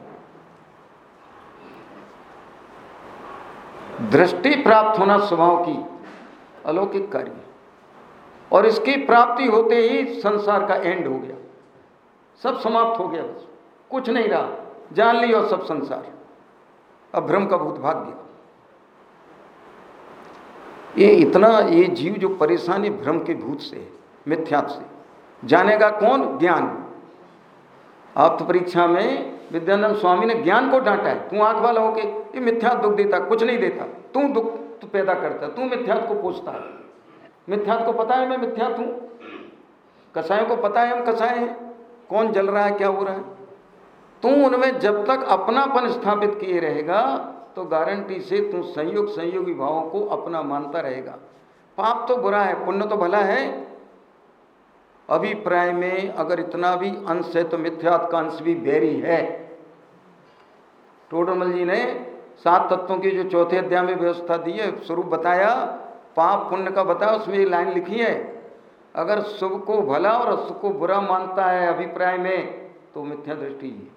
दृष्टि प्राप्त होना स्वभाव की अलौकिक कार्य है, और इसकी प्राप्ति होते ही संसार का एंड हो गया, सब समाप्त हो गया, बस कुछ नहीं रहा, जान लिया सब संसार, अब भ्रम का भूत भाग गया। ये इतना, ये जीव जो परेशान है भ्रम के भूत से, मिथ्यात्व से, जानेगा कौन, ज्ञान। आप तो परीक्षा में विद्यानंद स्वामी ने ज्ञान को डांटा है, तू आंख वाला होके ये मिथ्यात्व दुख देता, कुछ नहीं देता, तू दुख तू पैदा करता, तू मिथ्यात्व को पोषता है। मिथ्यात्व को पता है मैं मिथ्यात्व हूं, कसायों को पता है हम कसाय हैं, कौन जल रहा है क्या हो रहा है। तू उनमें जब तक अपनापन स्थापित किए रहेगा तो गारंटी से तू संयोगी भावों को अपना मानता रहेगा। पाप तो बुरा है, पुण्य तो भला है। अभिप्राय में अगर इतना भी अंश है तो मिथ्यात्व का अंश भी बैरी है। टोडरमल जी ने 7 तत्वों की जो चौथे अध्याय में व्यवस्था दी है, स्वरूप बताया, पाप पुण्य का बताया, उसमें ये लाइन लिखी है, अगर शुभ को भला और अशुभ को बुरा मानता है अभिप्राय में तो मिथ्या दृष्टि है।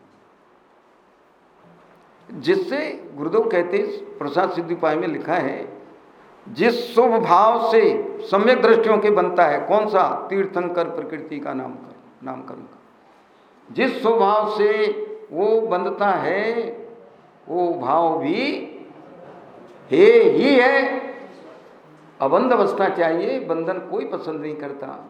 जिससे गुरुदेव कहते प्रसाद सिद्धिपाय में लिखा है, जिस शुभ भाव से सम्यक दृष्टियों के बनता है, कौन सा, तीर्थंकर प्रकृति का नामकरण का, जिस शुभ भाव से वो बंधता है वो भाव भी है ही है। अबंध अवस्था चाहिए, बंधन कोई पसंद नहीं करता।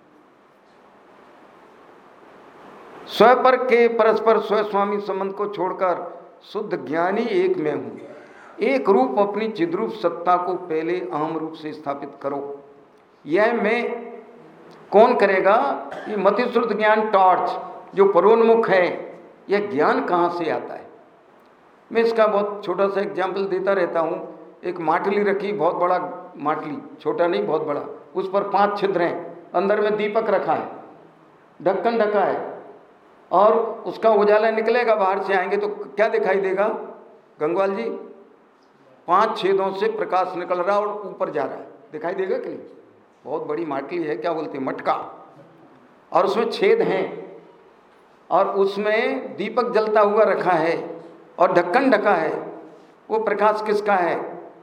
स्वपर के परस्पर स्वस्वामी संबंध को छोड़कर शुद्ध ज्ञानी एक में हूं, एक रूप अपनी चिद्रूप सत्ता को पहले अहम रूप से स्थापित करो। यह मैं कौन करेगा? ये मतिश्रुत ज्ञान टॉर्च जो परोन्मुख है, यह ज्ञान कहाँ से आता है? मैं इसका बहुत छोटा सा एग्जाम्पल देता रहता हूँ। एक माटली रखी, बहुत बड़ा माटली, छोटा नहीं बहुत बड़ा, उस पर 5 छिद्र हैं, अंदर में दीपक रखा है, ढक्कन ढका है, और उसका उजाला निकलेगा, बाहर से आएंगे तो क्या दिखाई देगा गंगवाल जी? 5 छेदों से प्रकाश निकल रहा और ऊपर जा रहा है, दिखाई देगा कि नहीं? बहुत बड़ी माटली है, क्या बोलते हैं, मटका, और उसमें छेद हैं। और उसमें दीपक जलता हुआ रखा है और ढक्कन ढका है, वो प्रकाश किसका है?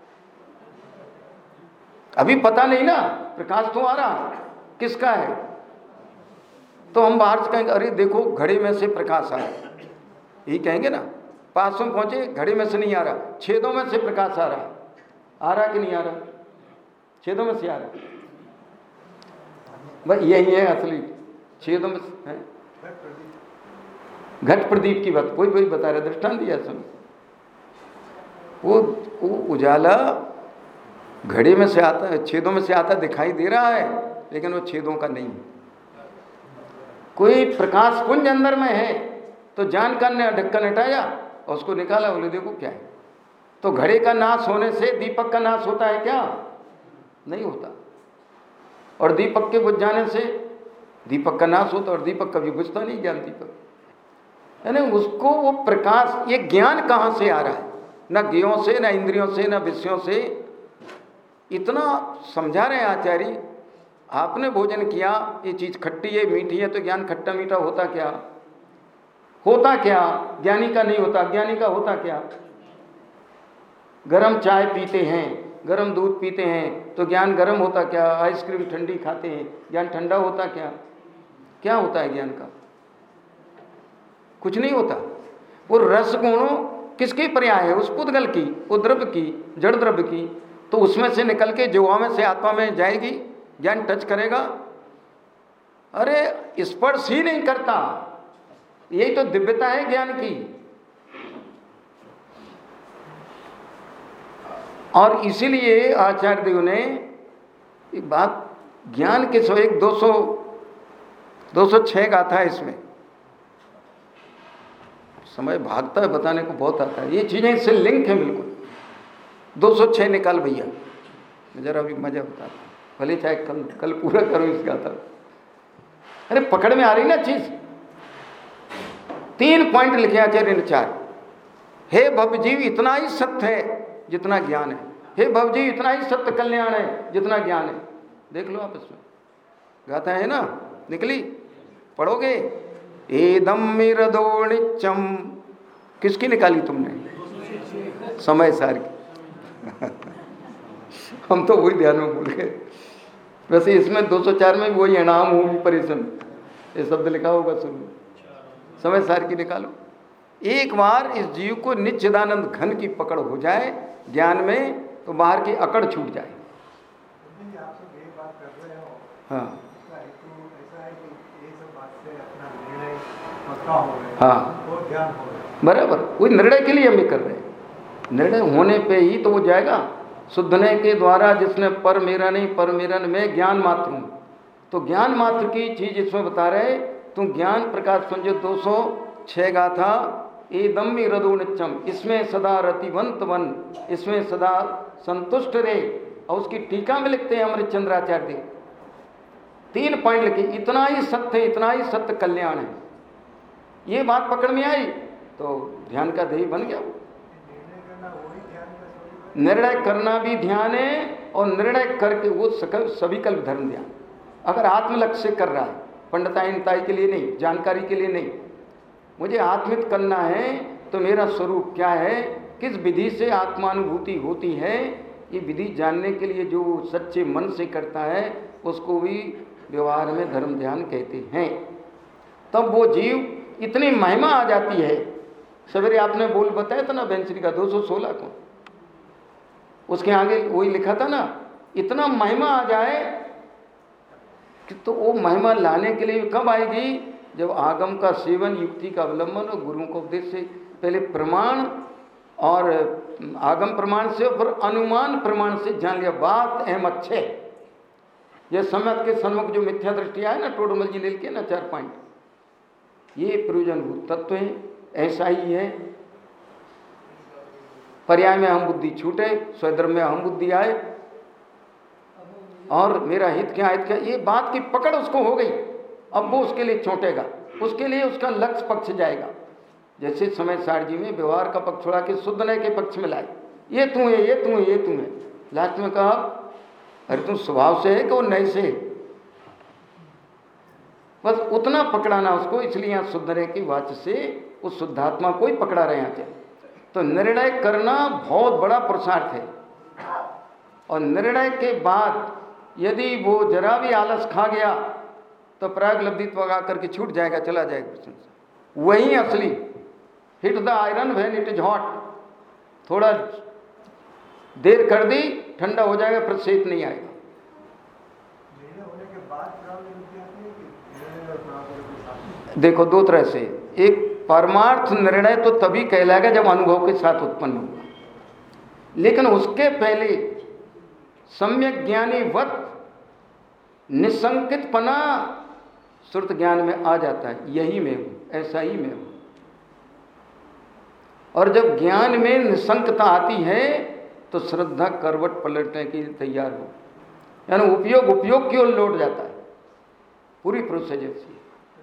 अभी पता नहीं ना, प्रकाश तो आ रहा है, किसका है? तो हम बाहर से कहेंगे अरे देखो घड़े में से प्रकाश आ रहा है, यही कहेंगे ना। पास में पहुंचे, घड़े में से नहीं आ रहा, छेदों में से प्रकाश आ रहा कि नहीं आ रहा? छेदों में से आ रहा। भाई यही है असली, छेदों में है। घट प्रदीप की बात कोई बता रहा, दृष्टांत दिया सुन। वो उजाला घड़े में से आता है, छेदों में से आता दिखाई दे रहा है, लेकिन वो छेदों का नहीं। कोई प्रकाश पुंज अंदर में है तो जानकर ने ढक्कन हटाया और उसको निकाला, बोले देखो क्या है। तो घड़े का नाश होने से दीपक का नाश होता है क्या? नहीं होता। और दीपक के बुझ जाने से दीपक का नाश होता, और दीपक कभी बुझता नहीं, ज्ञान दीपक यानी उसको वो प्रकाश। ये ज्ञान कहाँ से आ रहा है? न ज्ञों से, न इंद्रियों से, न विषयों से। इतना समझा रहे हैं आचार्य। आपने भोजन किया, ये चीज़ खट्टी है मीठी है, तो ज्ञान खट्टा मीठा होता क्या? होता क्या? ज्ञानी का नहीं होता। ज्ञानी का होता क्या? गरम चाय पीते हैं, गरम दूध पीते हैं, तो ज्ञान गरम होता क्या? आइसक्रीम ठंडी खाते हैं, ज्ञान ठंडा होता क्या? क्या होता है ज्ञान का? कुछ नहीं होता। वो रस गुणों किसके पर्याय है? उस पुद्गल की, उद्रव्य की, जड़ द्रव्य की। तो उसमें से निकल के जीवा में से आत्मा में जाएगी, ज्ञान टच करेगा। अरे स्पर्श ही नहीं करता, यही तो दिव्यता है ज्ञान की। और इसीलिए आचार्य देव ने एक बात, ज्ञान के 206 गाथा है इसमें। समय भागता है, बताने को बहुत आता है, ये चीजें इससे लिंक है बिल्कुल। 206 निकाल भैया, जरा अभी मजा बता, भले चाहे कल पूरा करो इस गाथा। अरे पकड़ में आ रही ना चीज। 3 पॉइंट लिखे आचार्य ने, 4। हे भवजीव इतना ही सत्य है जितना ज्ञान है। हे भवजीव इतना ही सत्य कल्याण है जितना ज्ञान है। देख लो आप, इसमें गाथा है ना, निकली, पढ़ोगे। एदम मिरदो नित्यम, किसकी निकाली तुमने? समय सार की। हम तो वही ध्यान में भूल गए। वैसे इसमें 204 में वही इनाम हूँ परिश्रम, ये शब्द लिखा होगा शुरू में। समय सार की निकालो। एक बार इस जीव को नित्यानंद घन की पकड़ हो जाए ज्ञान में, तो बाहर की अकड़ छूट जाए। हाँ हाँ बराबर, कोई निर्णय के लिए हम ये कर रहे हैं। निर्णय होने पे ही तो वो जाएगा। शुद्धने के द्वारा जिसने पर मेरा नहीं, पर मेरा मैं ज्ञान मात्र हूँ। तो ज्ञान मात्र की चीज इसमें बता रहे। तुम ज्ञान प्रकाश समझो 206 गाथा। एदम रदो नित्यम, इसमें सदा रतिवंत वन, इसमें सदा संतुष्ट रहे। और उसकी टीका में लिखते हैं अमृतचंद्राचार्य, 3 पॉइंट लिखे, इतना ही सत्य, इतना ही सत्य कल्याण है। ये बात पकड़ में आई तो ध्यान का देही बन गया। निर्णय करना भी ध्यान है, और निर्णय करके वो सभी कल्प धर्म ध्यान। अगर आत्मलक्ष्य से कर रहा है, पंडिताई के लिए नहीं, जानकारी के लिए नहीं, मुझे आत्मित करना है, तो मेरा स्वरूप क्या है, किस विधि से आत्मानुभूति होती है, ये विधि जानने के लिए जो सच्चे मन से करता है उसको भी व्यवहार में धर्म ध्यान कहते हैं। तब वो जीव इतनी महिमा आ जाती है। सवेरे आपने बोल बताया था ना बेंचरी का 216 को, उसके आगे वही लिखा था ना, इतना महिमा आ जाए कि तो वो महिमा लाने के लिए कब आएगी? जब आगम का सेवन, युक्ति का अवलंबन और गुरुओं को उपदेश से पहले प्रमाण और आगम प्रमाण से, फिर अनुमान प्रमाण से जान लिया बात अहम अच्छे। यह सम्यक के सन्मुख जो मिथ्या दृष्टि है ना, टोडमल जी ने लिखे ना 4 पॉइंट, ये प्रयोजनभूत तत्व है। ऐसा ही है, पर्याय में हम बुद्धि छूटे, स्वधर्म में हम बुद्धि आए, और मेरा हित क्या, हित क्या, ये बात की पकड़ उसको हो गई। अब वो उसके लिए छोटेगा, उसके लिए उसका लक्ष्य पक्ष जाएगा। जैसे समय सार जी में व्यवहार का पक्ष छोड़ा के शुद्ध नय के पक्ष में लाए, ये तू है, ये तू है, ये तू है। लास्ट में कहा अरे तुम स्वभाव से है कि वो नय से? बस उतना पकड़ाना उसको, इसलिए यहाँ शुद्धरे की वाच से उस शुद्धात्मा को ही पकड़ा रहे हैं। तो निर्णय करना बहुत बड़ा पुरुषार्थ है, और निर्णय के बाद यदि वो जरा भी आलस खा गया तो प्राग लब्धित्व गा करके छूट जाएगा, चला जाएगा कृष्ण से। वही असली hit the iron when it is hot, थोड़ा देर कर दी ठंडा हो जाएगा, फिर सेक नहीं आएगा। देखो दो तरह से, एक परमार्थ निर्णय तो तभी कहलाएगा जब अनुभव के साथ उत्पन्न होगा, लेकिन उसके पहले सम्यक ज्ञानी वत निसंकितपना श्रुत ज्ञान में आ जाता है, यही मैं हूं, ऐसा ही मैं हूं। और जब ज्ञान में निसंकता आती है तो श्रद्धा करवट पलटने के लिए तैयार हो, यानी उपयोग की ओर लौट जाता है, पूरी प्रोसेस से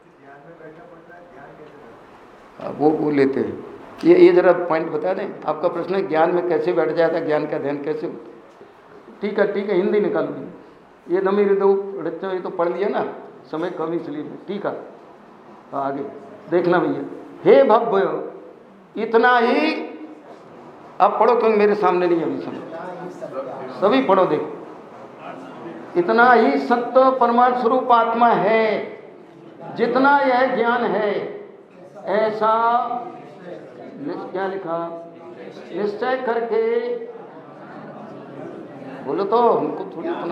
वो लेते हैं। ये जरा पॉइंट बता दें, आपका प्रश्न है ज्ञान में कैसे बैठ जाता है, ज्ञान का ध्यान कैसे होता है। ठीक है हिंदी निकालूंगी, ये नमी हृदय ये तो पढ़ लिया ना, समय कम इसलिए। ठीक है आगे देखना भैया। हे भव्य इतना ही, अब पढ़ो क्योंकि मेरे सामने नहीं अभी समय, सभी पढ़ो देखो। इतना ही सत्य परमात्मा स्वरूप आत्मा है, जितना यह ज्ञान है ऐसा क्या लिखा, निश्चय करके बोलो तो हमको थोड़ी इतना।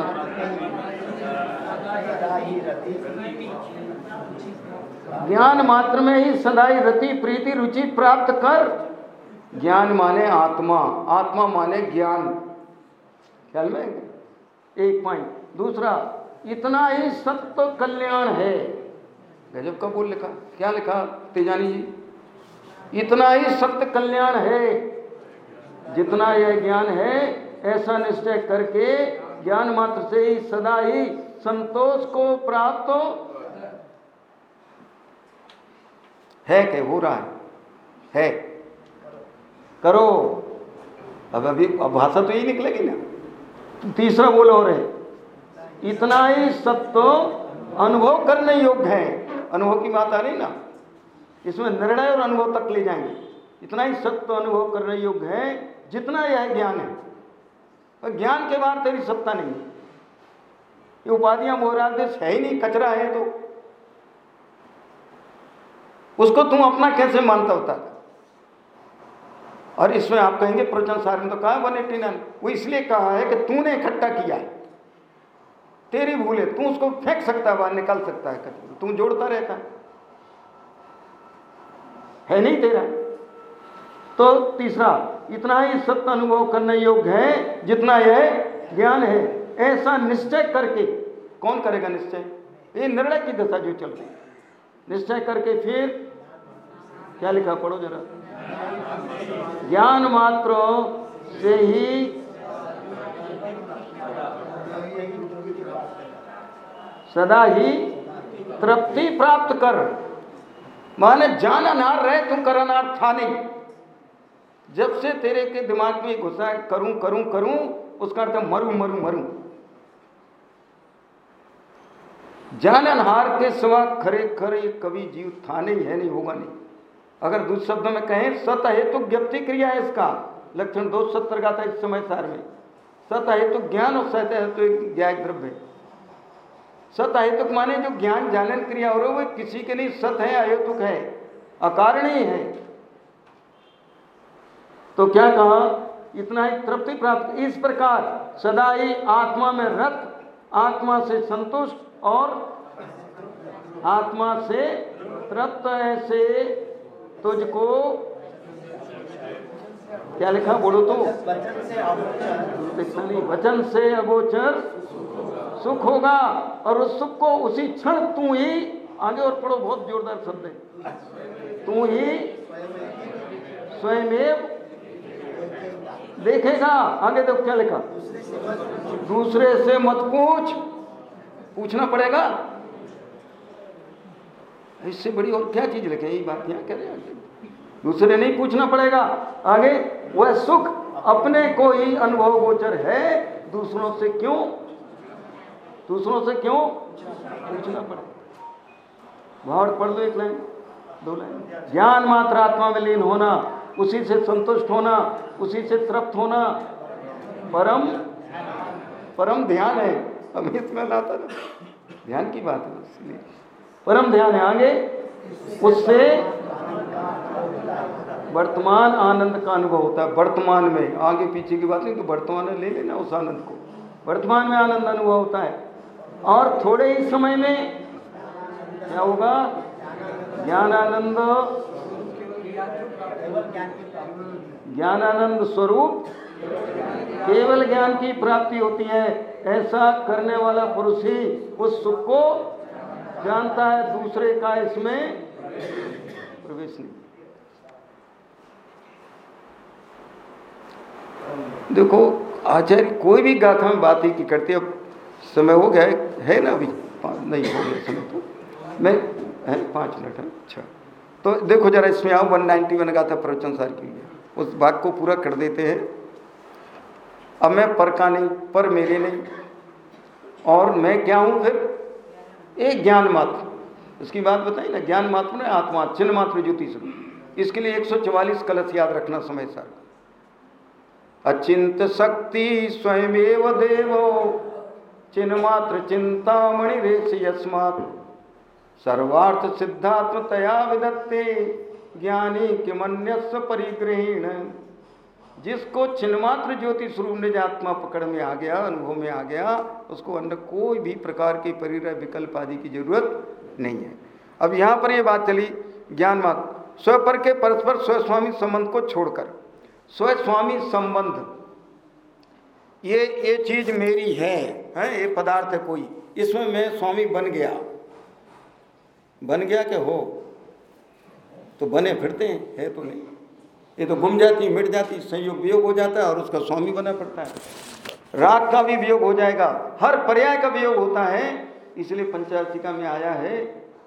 ज्ञान मात्र में ही सदाई रति प्रीति रुचि प्राप्त कर। ज्ञान माने आत्मा, आत्मा माने ज्ञान, ख्याल में एक पॉइंट। दूसरा, इतना ही सत्य कल्याण है। गजब का बोल लिखा, क्या लिखा तेजानी जी, इतना ही सत्य कल्याण है, जितना यह ज्ञान है ऐसा निश्चय करके ज्ञान मात्र से ही सदा ही संतोष को प्राप्त है। कि हो रहा है करो। अब भाषा तो यही निकलेगी ना। तीसरा बोल हो रहे, इतना ही सत्य अनुभव करने योग्य है। अनुभव की बात आ रही ना, इसमें निर्णय और अनुभव तक ले जाएंगे। इतना ही सत्य अनुभव करने योग्य है जितना यह ज्ञान है। और ज्ञान के बाद तेरी सत्ता नहीं, ये उपाधियां मोहरादेश है ही नहीं, कचरा है, तो उसको तुम अपना कैसे मानता होता था। और इसमें आप कहेंगे प्रवचन सार में तो कहा 189, वो इसलिए कहा है कि तूने इकट्ठा किया है, तेरी भूल है, तू उसको फेंक सकता है, बाहर निकाल सकता है, तू जोड़ता रहता है नहीं तेरा। तो तीसरा, इतना ही सत्य अनुभव करने योग्य है जितना यह ज्ञान है, ऐसा निश्चय करके। कौन करेगा निश्चय? ये निर्णय की दशा जो चल रही, निश्चय करके फिर क्या लिखा, पढ़ो जरा। ज्ञान मात्र से ही सदा ही तृप्ति प्राप्त कर। माने जान अनार रहे, तुम कर अनार था नहीं। जब से तेरे के दिमाग में घुसा करूं करूं करूं, उसका अर्थ मरूं मरूं मरूं। जान अनहार के सिवा खरे खरे कभी जीव था नहीं, है नहीं, होगा नहीं। अगर दूसरे शब्दों में कहें, सत हेतु ज्ञप्ति क्रिया है इसका लक्षण 270 का था इस समय सार में। सत हेतु ज्ञान और सत हेतु ज्ञायक द्रव्य। सत हेतुक माने जो ज्ञान जानन क्रिया हो रही है वो किसी के नहीं सत है, अहेतुक है, अकारणीय है। तो क्या कहा, इतना ही तृप्ति प्राप्त। इस प्रकार सदा ही आत्मा में रत, आत्मा से संतुष्ट और आत्मा से तृप्त ऐसे तुझको क्या लिखा, बोलो तो। वचन से अगोचर सुख होगा, और उस सुख को उसी क्षण तू ही, आगे और पढ़ो, बहुत जोरदार शब्द है, तू ही स्वयं देखेगा। आगे देखो क्या लिखा, दूसरे से मत पूछ, पूछना पड़ेगा। इससे बड़ी और क्या चीज लिखे, यही बात यहाँ कह रहे हैं, दूसरे नहीं पूछना पड़ेगा। आगे, वह सुख अपने को ही अनुभव गोचर है, दूसरों से क्यों पूछना पड़ेगा। भावार्थ पढ़ दो, एक लाइन, दो लाइन। ज्ञान मात्र आत्मा में लीन होना, उसी से संतुष्ट होना, उसी से तृप्त होना, परम ध्यान है। अब इसमें लाता ना ध्यान की बात है, इसलिए परम ध्यान है। आगे उससे वर्तमान आनंद का अनुभव होता है। वर्तमान में, आगे पीछे की बात नहीं, तो वर्तमान में ले लेना उस आनंद को। वर्तमान में आनंद अनुभव होता है और थोड़े ही समय में क्या होगा? ज्ञानानंद स्वरूप केवल ज्ञान की प्राप्ति होती है। ऐसा करने वाला पुरुष ही उस सुख को जानता है, दूसरे का इसमें प्रवेश नहीं। देखो आचार्य कोई भी गाथा में बात ही की करती है। अब समय हो गया है ना, अभी नहीं हो गया समय, तो मैं है 5 मिनट है। अच्छा तो देखो जरा इसमें आओ, 191 गाथा प्रवचन सार की उस भाग को पूरा कर देते हैं। अब मैं पर का नहीं, पर मेरे नहीं, और मैं क्या हूं फिर? एक ज्ञान मात्र। उसकी बात बताई ना, ज्ञान मात्र ने आत्मा, चिन्ह मात्र ज्योति स्वरूप। इसके लिए 144 कलश याद रखना समय सार। अचिंत शक्ति स्वयमेव देवो चिन्ह मात्र चिंतामणि रेश यस्मात् सर्वार्थ सिद्धात्मतया विदत्ते ज्ञानी किमन्यस्य परिग्रहीण। जिसको छिन्नमात्र ज्योति स्वरूप निज आत्मा पकड़ में आ गया, अनुभव में आ गया, उसको अन्य कोई भी प्रकार की परिग्रह विकल्प आदि की जरूरत नहीं है। अब यहाँ पर ये बात चली ज्ञान मात्र स्वपर के परस्पर स्वस्वामी संबंध को छोड़कर। स्वस्वामी संबंध, ये चीज मेरी है, ये पदार्थ है कोई, इसमें मैं स्वामी बन गया क्या हो? तो बने फिरते हैं, है तो नहीं। ये तो गुम जाती, मिट जाती, संयोग वियोग हो जाता है और उसका स्वामी बना पड़ता है। राग का भी वियोग हो जाएगा, हर पर्याय का वियोग होता है। इसलिए पंचाशिका में आया है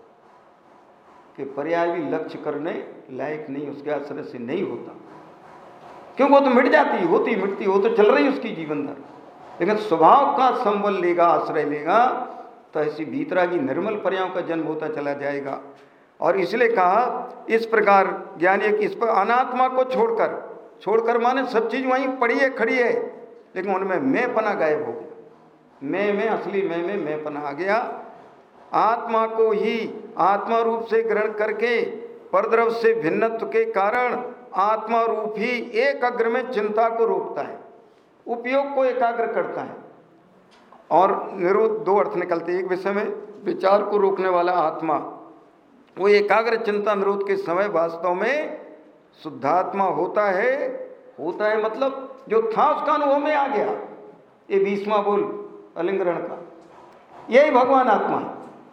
कि पर्याय भी लक्ष्य करने लायक नहीं, उसके आश्रय से नहीं होता, क्योंकि वो तो मिट जाती, होती मिटती, वो तो चल रही उसकी जीवन भर। लेकिन स्वभाव का संबल लेगा, आश्रय लेगा, तो ऐसी भीतरागी निर्मल पर्यायों का जन्म होता चला जाएगा। और इसलिए कहा इस प्रकार ज्ञानी है कि इस पर अनात्मा को छोड़कर माने सब चीज वहीं पड़ी है, खड़ी है, लेकिन उनमें मैं पना गायब हो गया। मैं असली मैं पना आ गया। आत्मा को ही आत्मा रूप से ग्रहण करके परद्रव से भिन्नत्व के कारण आत्मा रूप ही एक अग्र में चिंता को रोकता है, उपयोग को एकाग्र करता है। और निरोध 2 अर्थ निकलते हैं। एक विषय में विचार को रोकने वाला आत्मा, वो एकाग्र चिंता निरोध के समय वास्तव में शुद्धात्मा होता है मतलब जो था उसका अनुभव में आ गया। ये 20वां बोल अलिंगरण का, यही भगवान आत्मा है।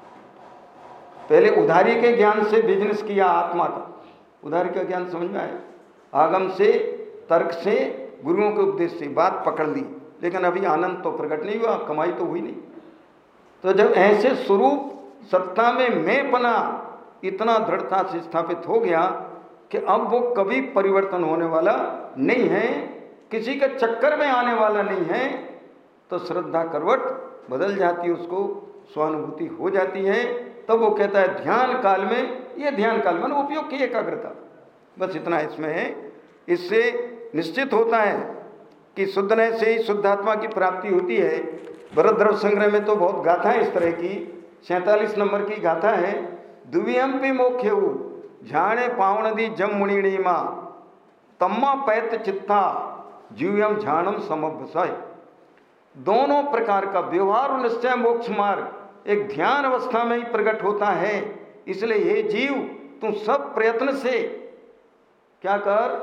पहले उधारी के ज्ञान से बिजनेस किया आत्मा का, उधारी का ज्ञान समझ में आया, आगम से, तर्क से, गुरुओं के उपदेश से बात पकड़ ली, लेकिन अभी आनंद तो प्रकट नहीं हुआ, कमाई तो हुई नहीं। तो जब ऐसे स्वरूप सत्ता में मैं पना इतना दृढ़ता से स्थापित हो गया कि अब वो कभी परिवर्तन होने वाला नहीं है, किसी के चक्कर में आने वाला नहीं है, तो श्रद्धा करवट बदल जाती है, उसको स्वानुभूति हो जाती है। तब वो कहता है ध्यान काल में, ये ध्यान काल में उपयोग की एकाग्रता, बस इतना इसमें है। इससे निश्चित होता है कि शुद्धने से ही शुद्धात्मा की प्राप्ति होती है। भरतद्रव संग्रह में तो बहुत गाथाएं इस तरह की, 47 नंबर की गाथा है। दुवियंपि मोख्यऊ झाणे पावनदी जम मुनिणीमा तम्मा पैत चित्ता जीवयम झाणम समभसय। दोनों प्रकार का व्यवहार और निश्चय मोक्ष मार्ग एक ध्यान अवस्था में ही प्रकट होता है। इसलिए हे जीव, तुम सब प्रयत्न से क्या कर,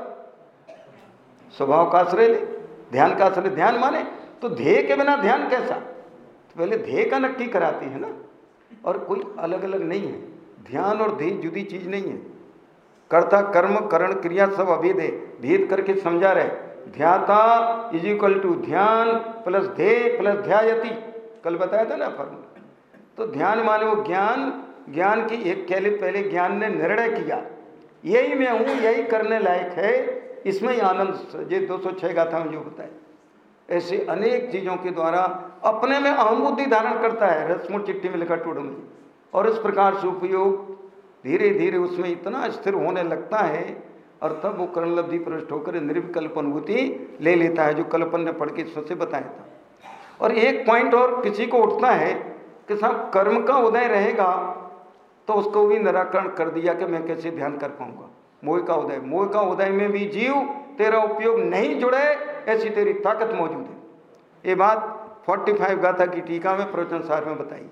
स्वभाव का आश्रय ले, ध्यान का आश्रय। ध्यान माने तो ध्येय के बिना ध्यान कैसा? तो पहले ध्येय का नक्की कराती है ना, और कोई अलग अलग नहीं है। ध्येय और ध्येय जुदी चीज नहीं है। कर्ता कर्म करण क्रिया सब अभेद है, भेद करके समझा रहे। ध्याता इज इक्वल टू ध्यान प्लस ध्येय प्लस ध्यायति, कल बताया था ना फॉर्मूला। तो ध्यान माने वो ज्ञान की एक पहले ज्ञान ने निर्णय किया यही मैं हूँ, यही करने लायक है, इसमें ही आनंद। ये 206 गाथा में जो बताए, ऐसे अनेक चीज़ों के द्वारा अपने में अहम बुद्धि धारण करता है। रसमुट चिट्ठी में लिखा टूड में, और इस प्रकार से उपयोग धीरे धीरे उसमें इतना स्थिर होने लगता है और तब वो कर्णलब्धि प्रविष्ट होकर निर्विकल्प अनुभूति ले लेता है, जो कल्पन ने पढ़ के सबसे बताया था। और एक पॉइंट और किसी को उठता है कि साहब कर्म का उदय रहेगा तो उसको भी निराकरण कर दिया कि मैं कैसे ध्यान कर पाऊंगा। मोह का उदय में भी जीव तेरा उपयोग नहीं जुड़े ऐसी तेरी ताकत मौजूद है। ये बात 45 गाथा की टीका में प्रवचन सार में बताई,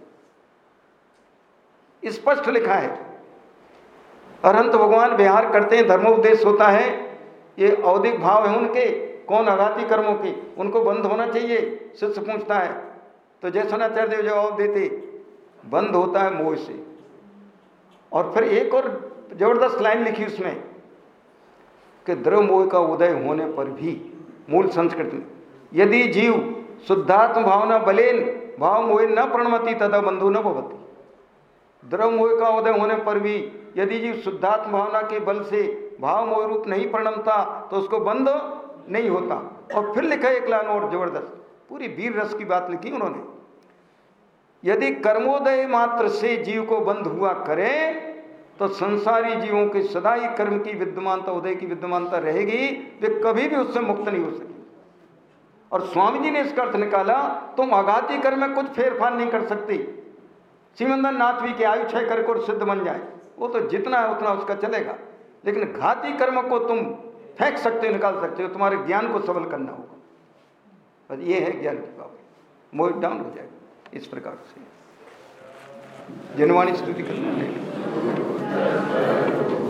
स्पष्ट लिखा है। अनंत भगवान विहार करते हैं, धर्मोपदेश होता है, ये औदिक भाव है उनके, कौन आघाती कर्मों के, उनको बंद होना चाहिए। शिष्य पूछता है तो जयसोनाचार्य देव जवाब देते, बंद होता है मोह से। और फिर एक और जबरदस्त लाइन लिखी उसमें कि द्रव्य मोह का उदय होने पर भी, मूल संस्कृत में, यदि जीव शुद्धात्म भावना बलेन भाव मोह न प्रणमति तदा बंधु न भवति। द्रव्य मोह का उदय होने पर भी यदि जीव शुद्धात्म भावना के बल से भाव मोह रूप नहीं प्रणमता तो उसको बंध नहीं होता। और फिर लिखा एक लाइन और जबरदस्त, पूरी वीर रस की बात लिखी उन्होंने, यदि कर्मोदय मात्र से जीव को बंध हुआ करे तो संसारी जीवों के सदा ही कर्म की विद्यमानता, उदय की विद्यमानता रहेगी, वे कभी भी उससे मुक्त नहीं हो सके। और स्वामी जी ने इसका अर्थ निकाला, तुम आघाती कर्म में कुछ फेरफार नहीं कर सकते। सिमंदर नाथ भी के आयु क्षय करके और सिद्ध बन जाए, वो तो जितना है उतना उसका चलेगा, लेकिन घाती कर्म को तुम फेंक सकते हो, निकाल सकते हो, तुम्हारे ज्ञान को सबल करना होगा। बस ये है ज्ञान की पावर, मोह डाउन हो जाएगा। इस प्रकार से जिनवाणी स्तुति करना है।